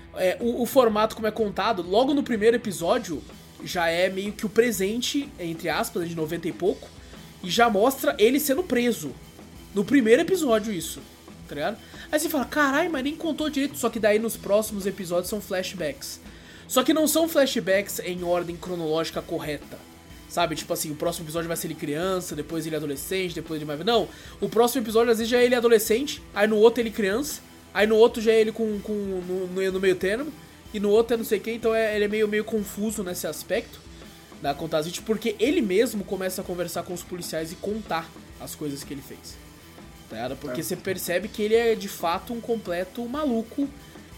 O formato como é contado, logo no primeiro episódio, já é meio que o presente, entre aspas, de 90 e pouco, e já mostra ele sendo preso. No primeiro episódio isso, tá ligado? Aí você fala, caralho, mas nem contou direito. Só que daí nos próximos episódios são flashbacks. Só que não são flashbacks em ordem cronológica correta. Sabe, tipo assim, o próximo episódio vai ser ele criança, depois ele adolescente, depois ele vai... Não, o próximo episódio às vezes já é ele adolescente, aí no outro ele criança, aí no outro já é ele no meio termo, e no outro é não sei quem, então ele é meio confuso nesse aspecto da contagem, porque ele mesmo começa a conversar com os policiais e contar as coisas que ele fez. Tá? Porque você percebe que ele é de fato um completo maluco.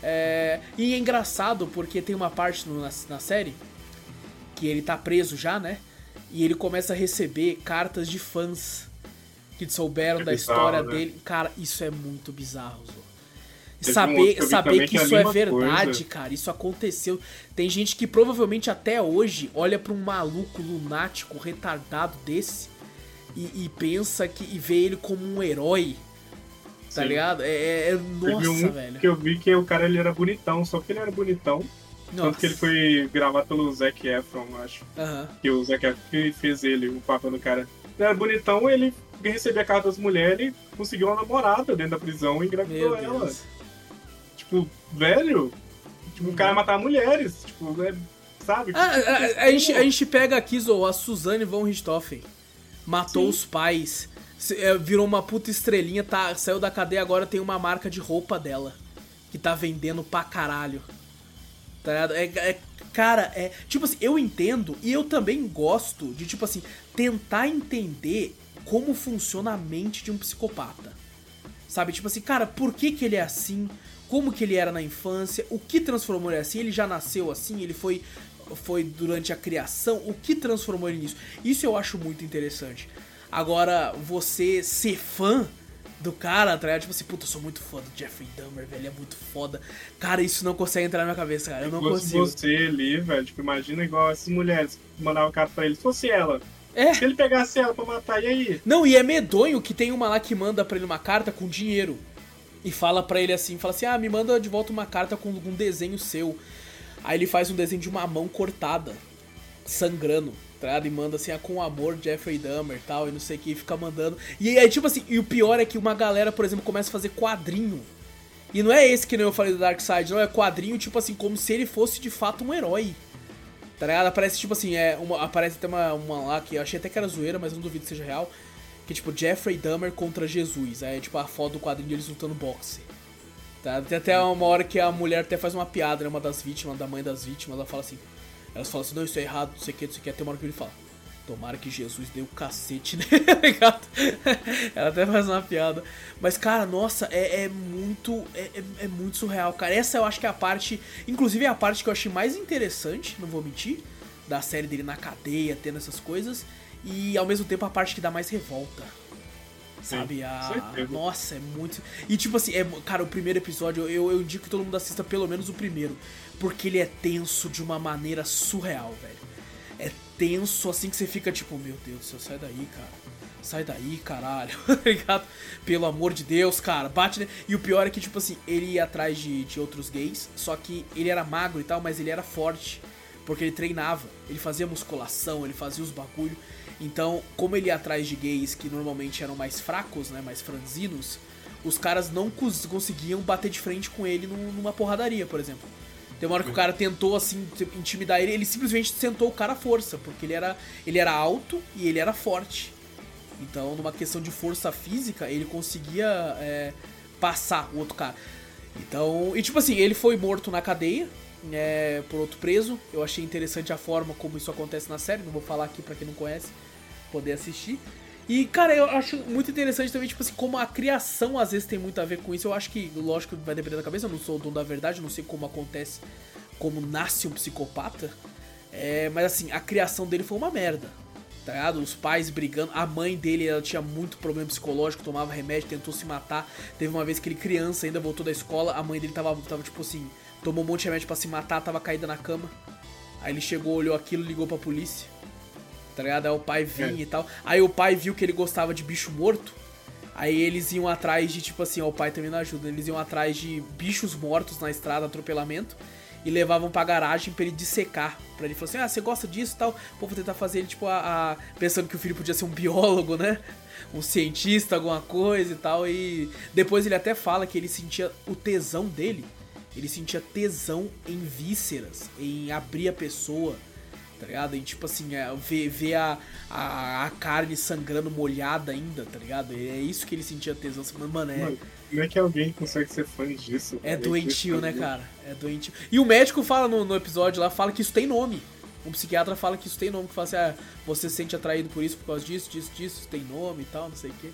E é engraçado porque tem uma parte na série que ele tá preso já, né? E ele começa a receber cartas de fãs que souberam da história dele. Cara, isso é muito bizarro, Zô. Saber que isso é verdade, coisa. Cara, isso aconteceu. Tem gente que provavelmente até hoje olha pra um maluco lunático, retardado desse e pensa e vê ele como um herói, tá Sim. ligado? Nossa, velho. Que eu vi que o cara ele era bonitão, só que ele era bonitão. Nossa. Tanto que ele foi gravado pelo Zac Efron, acho. Que o Zac Efron que fez o papel do cara. Ele era bonitão, ele recebia a carta das mulheres e conseguiu uma namorada dentro da prisão e engravidou ela. Tipo, velho, o cara matava mulheres, tipo, sabe? A gente pega aqui, Zô, a Suzanne von Richthofen. Matou Sim. os pais, virou uma puta estrelinha, saiu da cadeia, agora tem uma marca de roupa dela, que tá vendendo pra caralho. Tá ligado? Cara, tipo assim, eu entendo e eu também gosto de, tipo assim, tentar entender como funciona a mente de um psicopata. Sabe, tipo assim, cara, por que ele é assim? Como que ele era na infância? O que transformou ele assim? Ele já nasceu assim? Ele foi durante a criação? O que transformou ele nisso? Isso eu acho muito interessante. Agora, você ser fã do cara, tá ligado? Tipo assim, puta, eu sou muito fã do Jeffrey Dahmer, velho, ele é muito foda. Cara, isso não consegue entrar na minha cabeça, cara, eu não consigo. Você ali, velho, tipo, imagina igual essas mulheres que mandavam carta pra ele, se fosse ela. Se ele pegasse ela pra matar, e aí? Não, e é medonho que tem uma lá que manda pra ele uma carta com dinheiro. E fala pra ele assim, fala assim, me manda de volta uma carta com um desenho seu. Aí ele faz um desenho de uma mão cortada, sangrando, tá ligado? E manda assim, com amor, Jeffrey Dahmer e tal, e não sei o que, e fica mandando. E aí, tipo assim, e o pior é que uma galera, por exemplo, começa a fazer quadrinho E não é esse que nem eu falei do Darkseid, não, é quadrinho, tipo assim, como se ele fosse de fato um herói. Tá ligado? Aparece, tipo assim, aparece até uma lá que eu achei até que era zoeira, mas não duvido que seja real. Que é tipo, Jeffrey Dahmer contra Jesus. Aí é tipo a foto do quadrinho deles lutando boxe. Tá? Tem até uma hora que a mulher até faz uma piada, né? Uma das vítimas, da mãe das vítimas, ela fala assim. Elas falam assim, não, isso é errado, não sei o que, não sei o que. Até uma hora que ele fala, tomara que Jesus dê o cacete nele, tá ligado? Ela até faz uma piada. Mas, cara, nossa, é muito surreal, cara. Essa eu acho que é a parte, inclusive é a parte que eu achei mais interessante, não vou mentir, da série dele na cadeia, tendo essas coisas. E, ao mesmo tempo, a parte que dá mais revolta. Sabe? Nossa, é muito... E, tipo assim, cara, o primeiro episódio, eu indico que todo mundo assista pelo menos o primeiro. Porque ele é tenso de uma maneira surreal, velho. É tenso, assim, que você fica tipo, meu Deus do céu, sai daí, cara. Sai daí, caralho. Ligado? Pelo amor de Deus, cara. Bate, né? E o pior é que, tipo assim, ele ia atrás de outros gays, só que ele era magro e tal, mas ele era forte. Porque ele treinava. Ele fazia musculação, ele fazia os bagulho. Então, como ele ia atrás de gays que normalmente eram mais fracos, né? Mais franzinos, os caras não conseguiam bater de frente com ele numa porradaria, por exemplo. Tem uma hora que o cara tentou, assim, intimidar ele simplesmente sentou o cara à força, porque ele era alto e ele era forte. Então, numa questão de força física, ele conseguia passar o outro cara. Então, e tipo assim, ele foi morto na cadeia, por outro preso. Eu achei interessante a forma como isso acontece na série, não vou falar aqui pra quem não conhece, poder assistir. E, cara, eu acho muito interessante também, tipo assim, como a criação às vezes tem muito a ver com isso. Eu acho que, lógico, vai depender da cabeça, eu não sou o dono da verdade, eu não sei como acontece, como nasce um psicopata. Mas assim, a criação dele foi uma merda, tá ligado? Os pais brigando, a mãe dele, ela tinha muito problema psicológico, tomava remédio, tentou se matar. Teve uma vez que ele, criança, ainda voltou da escola, a mãe dele tava tipo assim, tomou um monte de remédio pra se matar, tava caída na cama. Aí ele chegou, olhou aquilo, ligou pra polícia. Tá ligado? Aí o pai vinha e tal. Aí o pai viu que ele gostava de bicho morto. Aí eles iam atrás de, tipo assim, ó, o pai também não ajuda. Eles iam atrás de bichos mortos na estrada, atropelamento. E levavam pra garagem pra ele dissecar. Pra ele falar assim, você gosta disso e tal? Pô, vou tentar fazer ele, tipo, pensando que o filho podia ser um biólogo, né? Um cientista, alguma coisa e tal. E depois ele até fala que ele sentia o tesão dele. Ele sentia tesão em vísceras, em abrir a pessoa, tá ligado? E tipo assim, ver a carne sangrando molhada ainda, tá ligado? É isso que ele sentia tesão. Mano, como é que alguém consegue ser fã disso? É doentio, né, cara? É doentio. E o médico fala no episódio lá, fala que isso tem nome. Um psiquiatra fala que isso tem nome, que fala assim, você se sente atraído por isso, por causa disso, isso tem nome e tal, não sei o que.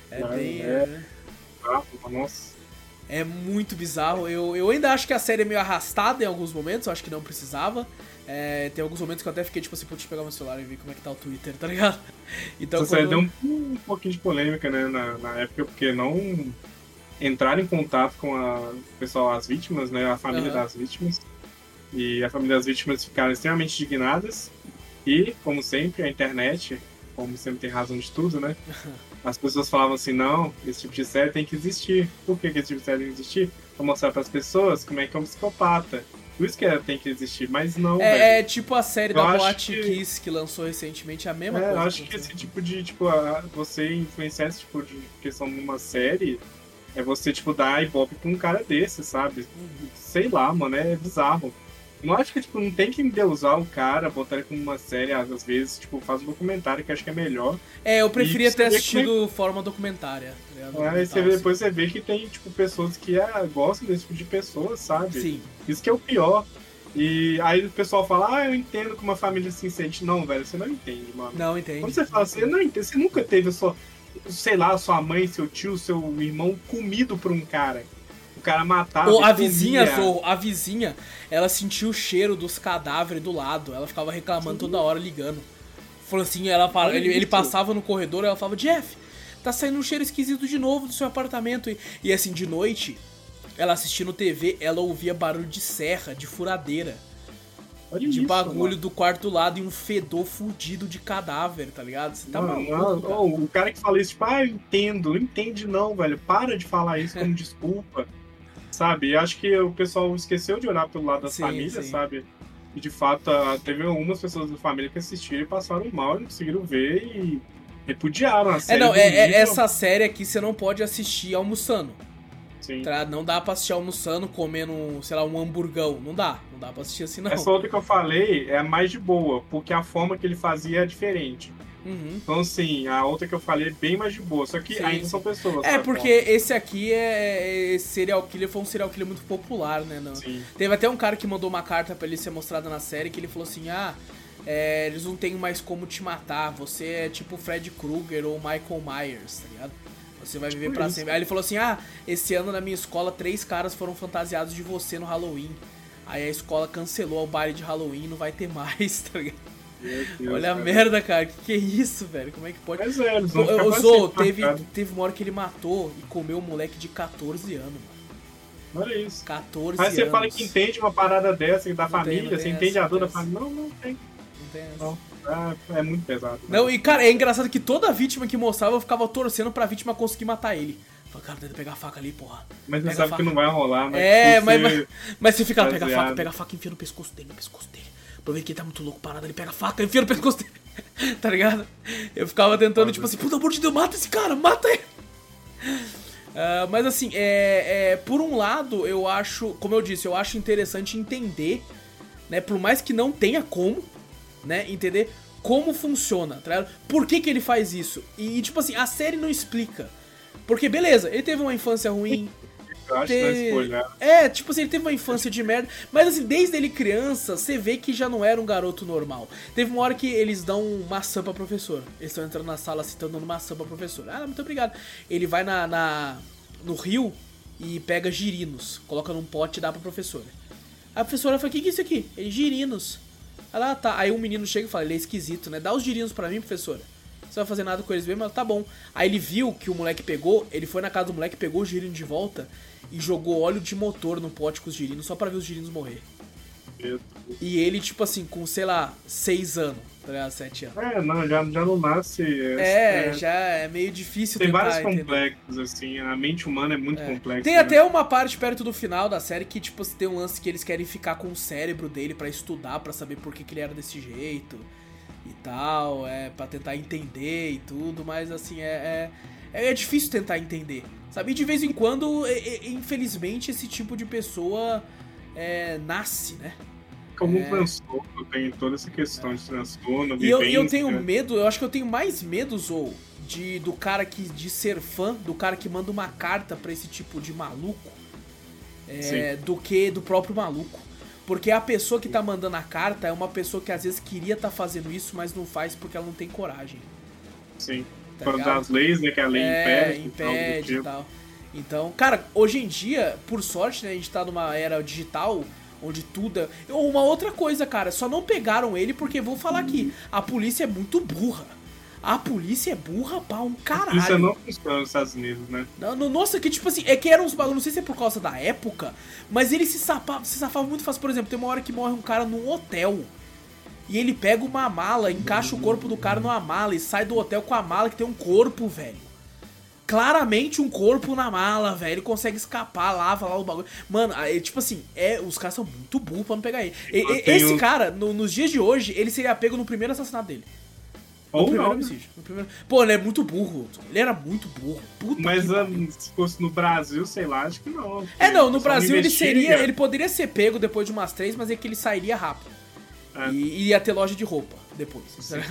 Nossa. É muito bizarro. Eu ainda acho que a série é meio arrastada em alguns momentos, eu acho que não precisava. Tem alguns momentos que eu até fiquei tipo assim, putz, pegar meu celular e ver como é que tá o Twitter, tá ligado? Então, essa série deu um pouquinho de polêmica, né, na época, porque não entraram em contato com o pessoal, as vítimas, né, a família das vítimas. E a família das vítimas ficaram extremamente indignadas. E, como sempre, a internet, como sempre tem razão de tudo, né? As pessoas falavam assim, não, esse tipo de série tem que existir. Por que esse tipo de série tem que existir? Pra mostrar pras pessoas como é que é um psicopata. Por isso que tem que existir, mas não, velho. Tipo a série da Boate Kiss que lançou recentemente, a mesma coisa. Eu acho que esse tipo de, você influenciar esse tipo de questão numa série é você, dar ibope pra um cara desse, sabe? Sei lá, mano, é bizarro. Não acho que, não tem que endeusar o cara, botar ele como uma série, às vezes, faz um documentário que acho que é melhor. Eu preferia ter assistido forma documentária. Depois você vê que tem, pessoas que gostam desse tipo de pessoas, sabe? Sim. Isso que é o pior. E aí o pessoal fala, eu entendo que uma família se sente. Não, velho, você não entende, mano. Não entende. Quando você fala assim, eu não entendo, você nunca teve sua mãe, seu tio, seu irmão comido por um cara. O cara matava. Ou a vizinha, ela sentiu o cheiro dos cadáveres do lado. Ela ficava reclamando toda hora, ligando. Falou assim, ele passava no corredor, ela falava, Jeff, tá saindo um cheiro esquisito de novo do seu apartamento. E assim, de noite, ela assistindo TV, ela ouvia barulho de serra, de furadeira. Olha de isso, bagulho mano. Do quarto do lado e um fedor fudido de cadáver, tá ligado? Você tá maluco, cara. O cara que fala isso, eu entendo. Não entende não, velho. Para de falar isso como desculpa. Sabe? E acho que o pessoal esqueceu de olhar pelo lado das famílias, sabe? E de fato, teve algumas pessoas da família que assistiram e passaram mal e não conseguiram ver e repudiaram a série. Essa série aqui você não pode assistir almoçando. Sim. Não dá pra assistir almoçando, comendo, sei lá, um hamburgão. Não dá pra assistir assim, não. Essa outra que eu falei é a mais de boa, porque a forma que ele fazia é diferente. Uhum. Então, assim, a outra que eu falei é bem mais de boa, só que ainda são pessoas. É, porque esse aqui esse serial killer foi um serial killer muito popular, né? Sim. Teve até um cara que mandou uma carta pra ele ser mostrada na série, que ele falou assim, eles não tem mais como te matar, você é tipo Fred Krueger ou Michael Myers, tá ligado? Você vai viver pra sempre. Aí ele falou assim, esse ano na minha escola 3 caras foram fantasiados de você no Halloween. Aí a escola cancelou o baile de Halloween, não vai ter mais, tá ligado? Deus, olha a merda, cara. Que é isso, velho? Como é que pode... Mas é, eles vão teve uma hora que ele matou e comeu um moleque de 14 anos, mano. Olha isso. 14 anos. Mas você fala que entende uma parada dessa da família, não você tem entende essa, a dor da não família. Não tem. Não tem essa. Não. É muito pesado. Não, e cara, é engraçado que toda vítima que mostrava eu ficava torcendo pra vítima conseguir matar ele. Falei, cara, tenta pegar a faca ali, porra. Mas você sabe que não vai rolar, mas... Mas você fica lá, pega a faca e enfia no pescoço dele, Aproveita que ele tá muito louco parado, ele pega a faca e enfia no pescoço dele. Tá ligado? Eu ficava tentando, tipo assim, pelo amor de Deus, mata esse cara, mata ele. Mas assim, por um lado, eu acho, como eu disse, eu acho interessante entender, né, por mais que não tenha como, né, entender como funciona, tá ligado? Por que ele faz isso? E tipo assim, a série não explica. Porque beleza, ele teve uma infância ruim. Eu acho que tipo assim, ele teve uma infância de merda. Mas assim, desde ele criança, você vê que já não era um garoto normal. Teve uma hora que eles dão maçã pra professora. Eles estão entrando na sala assim, estão dando maçã pra professora. Muito obrigado. Ele vai no rio e pega girinos, coloca num pote e dá pra professora. A professora fala, o que é isso aqui? Ele, girinos. Ela, tá. Aí um menino chega e fala, ele é esquisito, né? Dá os girinos pra mim, professora. Você vai fazer nada com eles mesmo? Ela, tá bom. Aí ele viu que o moleque pegou, ele foi na casa do moleque, pegou o girino de volta e jogou óleo de motor no pote com os girinos só pra ver os girinos morrer. E ele, tipo assim, com, sei lá, 6 anos, tá ligado? 7 anos. Não, já não nasce... Já é meio difícil tem tentar vários entender. complexos, assim, a mente humana é muito complexa. Tem até uma parte perto do final da série que, tipo, tem um lance que eles querem ficar com o cérebro dele pra estudar, pra saber por que ele era desse jeito e tal, pra tentar entender e tudo, mas assim, é difícil tentar entender, sabe? E de vez em quando, infelizmente, esse tipo de pessoa nasce, né? Como um transtorno, tem toda essa questão de transtorno, e eu tenho medo, eu acho que eu tenho mais medo, Zou, do cara de ser fã, do cara que manda uma carta pra esse tipo de maluco, do que do próprio maluco. Porque a pessoa que tá mandando a carta é uma pessoa que às vezes queria tá fazendo isso, mas não faz porque ela não tem coragem. Sim. Tá Por das leis, né, que a lei impede e tal. Então, cara, hoje em dia, por sorte, né, a gente tá numa era digital onde tudo é... Uma outra coisa, cara, só não pegaram ele porque, vou falar aqui, a polícia é muito burra. A polícia é burra pra um caralho. A polícia não funciona nos Estados Unidos, né? Nossa, que tipo assim, que eram uns bagulhos, não sei se é por causa da época, mas eles se safavam muito fácil. Por exemplo, tem uma hora que morre um cara num hotel e ele pega uma mala, encaixa o corpo do cara numa mala e sai do hotel com a mala que tem um corpo, velho. Claramente um corpo na mala, velho. Ele consegue escapar, lava lá o bagulho. Mano, tipo assim, os caras são muito burros pra não pegar ele. Esse cara, nos dias de hoje, ele seria pego no primeiro assassinato dele. Ou primeiro não, homicídio. Pô, ele é muito burro. Ele era muito burro. Puta mas se fosse no Brasil, sei lá, acho que não. No Brasil ele poderia ser pego depois de umas 3, mas é que ele sairia rápido. E ia ter loja de roupa depois.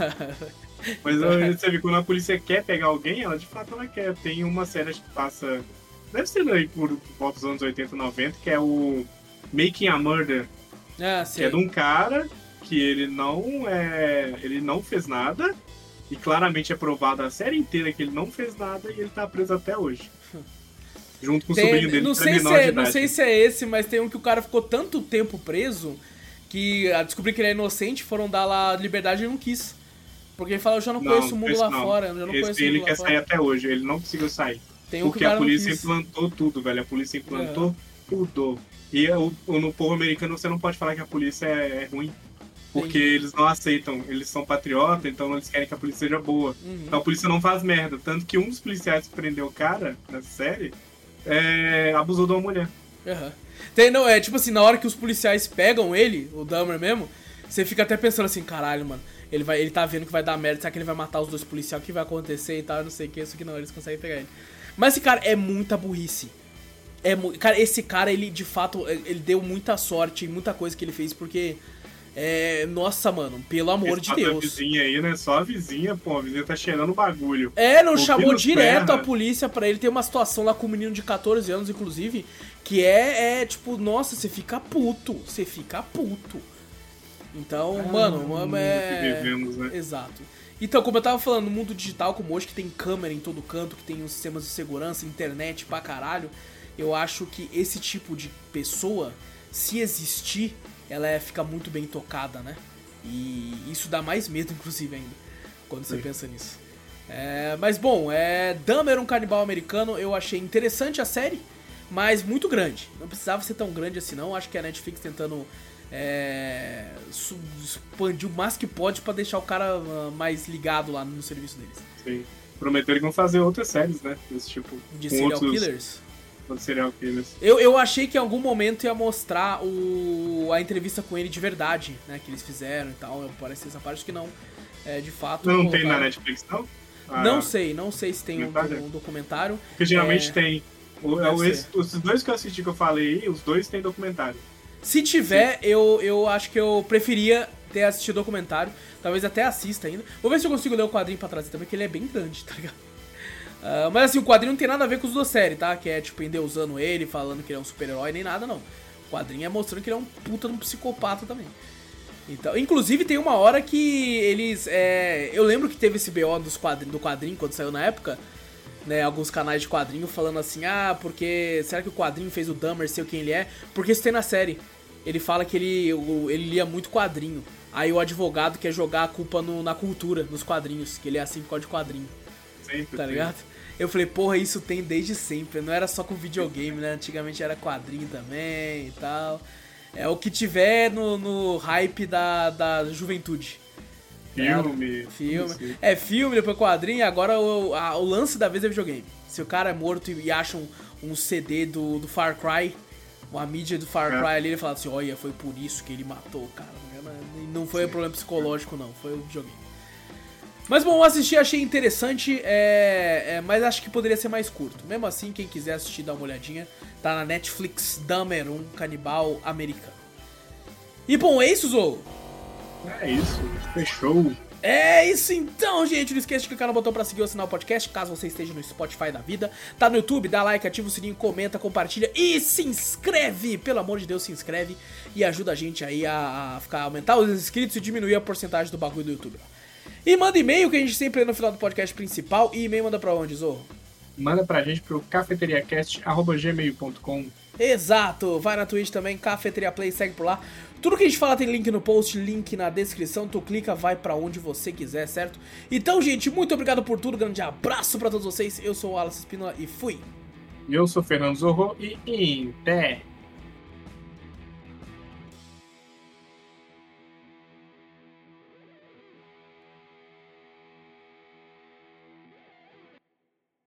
Mas você vê, quando a polícia quer pegar alguém, ela de fato ela quer. Tem uma série que passa... Deve ser aí por volta dos anos 80, 90, que é o Making a Murder. Que é de um cara que ele não fez nada. E claramente é provado a série inteira que ele não fez nada e ele tá preso até hoje. Junto com o sobrinho dele, que é menor de idade. Não sei se é esse, mas tem um que o cara ficou tanto tempo preso que a descobrir que ele é inocente, foram dar lá liberdade e ele não quis. Porque ele fala, eu já não conheço o mundo lá fora. Eu não conheço ele quer sair até hoje, ele não conseguiu sair. Porque a polícia implantou tudo, velho. A polícia implantou tudo. E no povo americano você não pode falar que a polícia é ruim. Porque eles não aceitam, eles são patriotas, então eles querem que a polícia seja boa. Então a polícia não faz merda. Tanto que um dos policiais que prendeu o cara nessa série abusou de uma mulher. Tipo assim, na hora que os policiais pegam ele, o Dahmer mesmo, você fica até pensando assim, caralho, mano, ele tá vendo que vai dar merda, será que ele vai matar os 2 policiais, o que vai acontecer e tal, não sei o que, isso que não, eles conseguem pegar ele. Mas esse cara é muita burrice. Cara, esse cara, ele de fato, ele deu muita sorte em muita coisa que ele fez, porque... nossa, mano, pelo amor de Deus. A vizinha aí, né? Só a vizinha, pô, a vizinha tá cheirando o bagulho. Não chamou direto a polícia pra ele. Tem uma situação lá com um menino de 14 anos, inclusive, que tipo, nossa, você fica puto. Então, mano, que vivemos, né? Exato. Então, como eu tava falando, no mundo digital, como hoje, que tem câmera em todo canto, que tem os sistemas de segurança, internet pra caralho, eu acho que esse tipo de pessoa, se existir, ela fica muito bem tocada, né? E isso dá mais medo, inclusive, ainda, quando você pensa nisso. Mas, bom, Dahmer, um canibal americano, eu achei interessante a série, mas muito grande. Não precisava ser tão grande assim, não. Acho que a Netflix tentando expandir o máximo que pode pra deixar o cara mais ligado lá no serviço deles. Sim. Prometeram que vão fazer outras séries, né? Desse tipo. De serial killers? Serial killers. Eu achei que em algum momento ia mostrar a entrevista com ele de verdade, né? Que eles fizeram e tal. Parece essa parte que não. De fato. Não tem na Netflix, não? Não sei se tem um documentário. Porque geralmente tem. Os dois que eu assisti que eu falei, os dois tem documentário. Se tiver, eu acho que eu preferia ter assistido o documentário. Talvez até assista ainda. Vou ver se eu consigo ler o quadrinho pra trazer também, porque ele é bem grande, tá ligado? Mas assim, o quadrinho não tem nada a ver com os da série, tá? Que é tipo endeusando ele, falando que ele é um super-herói, nem nada, não. O quadrinho é mostrando que ele é um puta de um psicopata também. Então, inclusive tem uma hora que eles... eu lembro que teve esse BO do quadrinho quando saiu na época, né? Alguns canais de quadrinho falando assim, porque... Será que o quadrinho fez o Dahmer ser quem ele é? Porque isso tem na série. Ele fala que ele lia muito quadrinho. Aí o advogado quer jogar a culpa na cultura, nos quadrinhos, que ele é assim por causa de quadrinho. Sempre, tá ligado? Eu falei, porra, isso tem desde sempre, não era só com videogame, né? Antigamente era quadrinho também e tal. É o que tiver no hype da juventude. Filme. Filme, depois quadrinho, agora o lance da vez é videogame. Se o cara é morto e acha um CD do Far Cry, uma mídia do Far Cry ali, ele fala assim, olha, foi por isso que ele matou o cara. Não foi um problema psicológico, não, foi o videogame. Mas bom, eu assisti, achei interessante, mas acho que poderia ser mais curto. Mesmo assim, quem quiser assistir, dá uma olhadinha. Tá na Netflix, Dahmer, um canibal americano. E bom, é isso, Zou? É isso, fechou. É isso então, gente. Não esqueça de clicar no botão pra seguir ou assinar o podcast, caso você esteja no Spotify da vida. Tá no YouTube, dá like, ativa o sininho, comenta, compartilha e se inscreve. Pelo amor de Deus, se inscreve e ajuda a gente aí a aumentar os inscritos e diminuir a porcentagem do bagulho do YouTube. E manda e-mail, que a gente sempre lê no final do podcast principal. E e-mail manda pra onde, Zorro? Manda pra gente pro cafeteriacast@gmail.com. Exato, vai na Twitch também, Cafeteria Play, segue por lá. Tudo que a gente fala tem link no post, link na descrição, tu clica, vai pra onde você quiser, certo? Então, gente, muito obrigado por tudo, grande abraço pra todos vocês, eu sou o Wallace Espínola e fui! Eu sou o Fernando Zorro e até!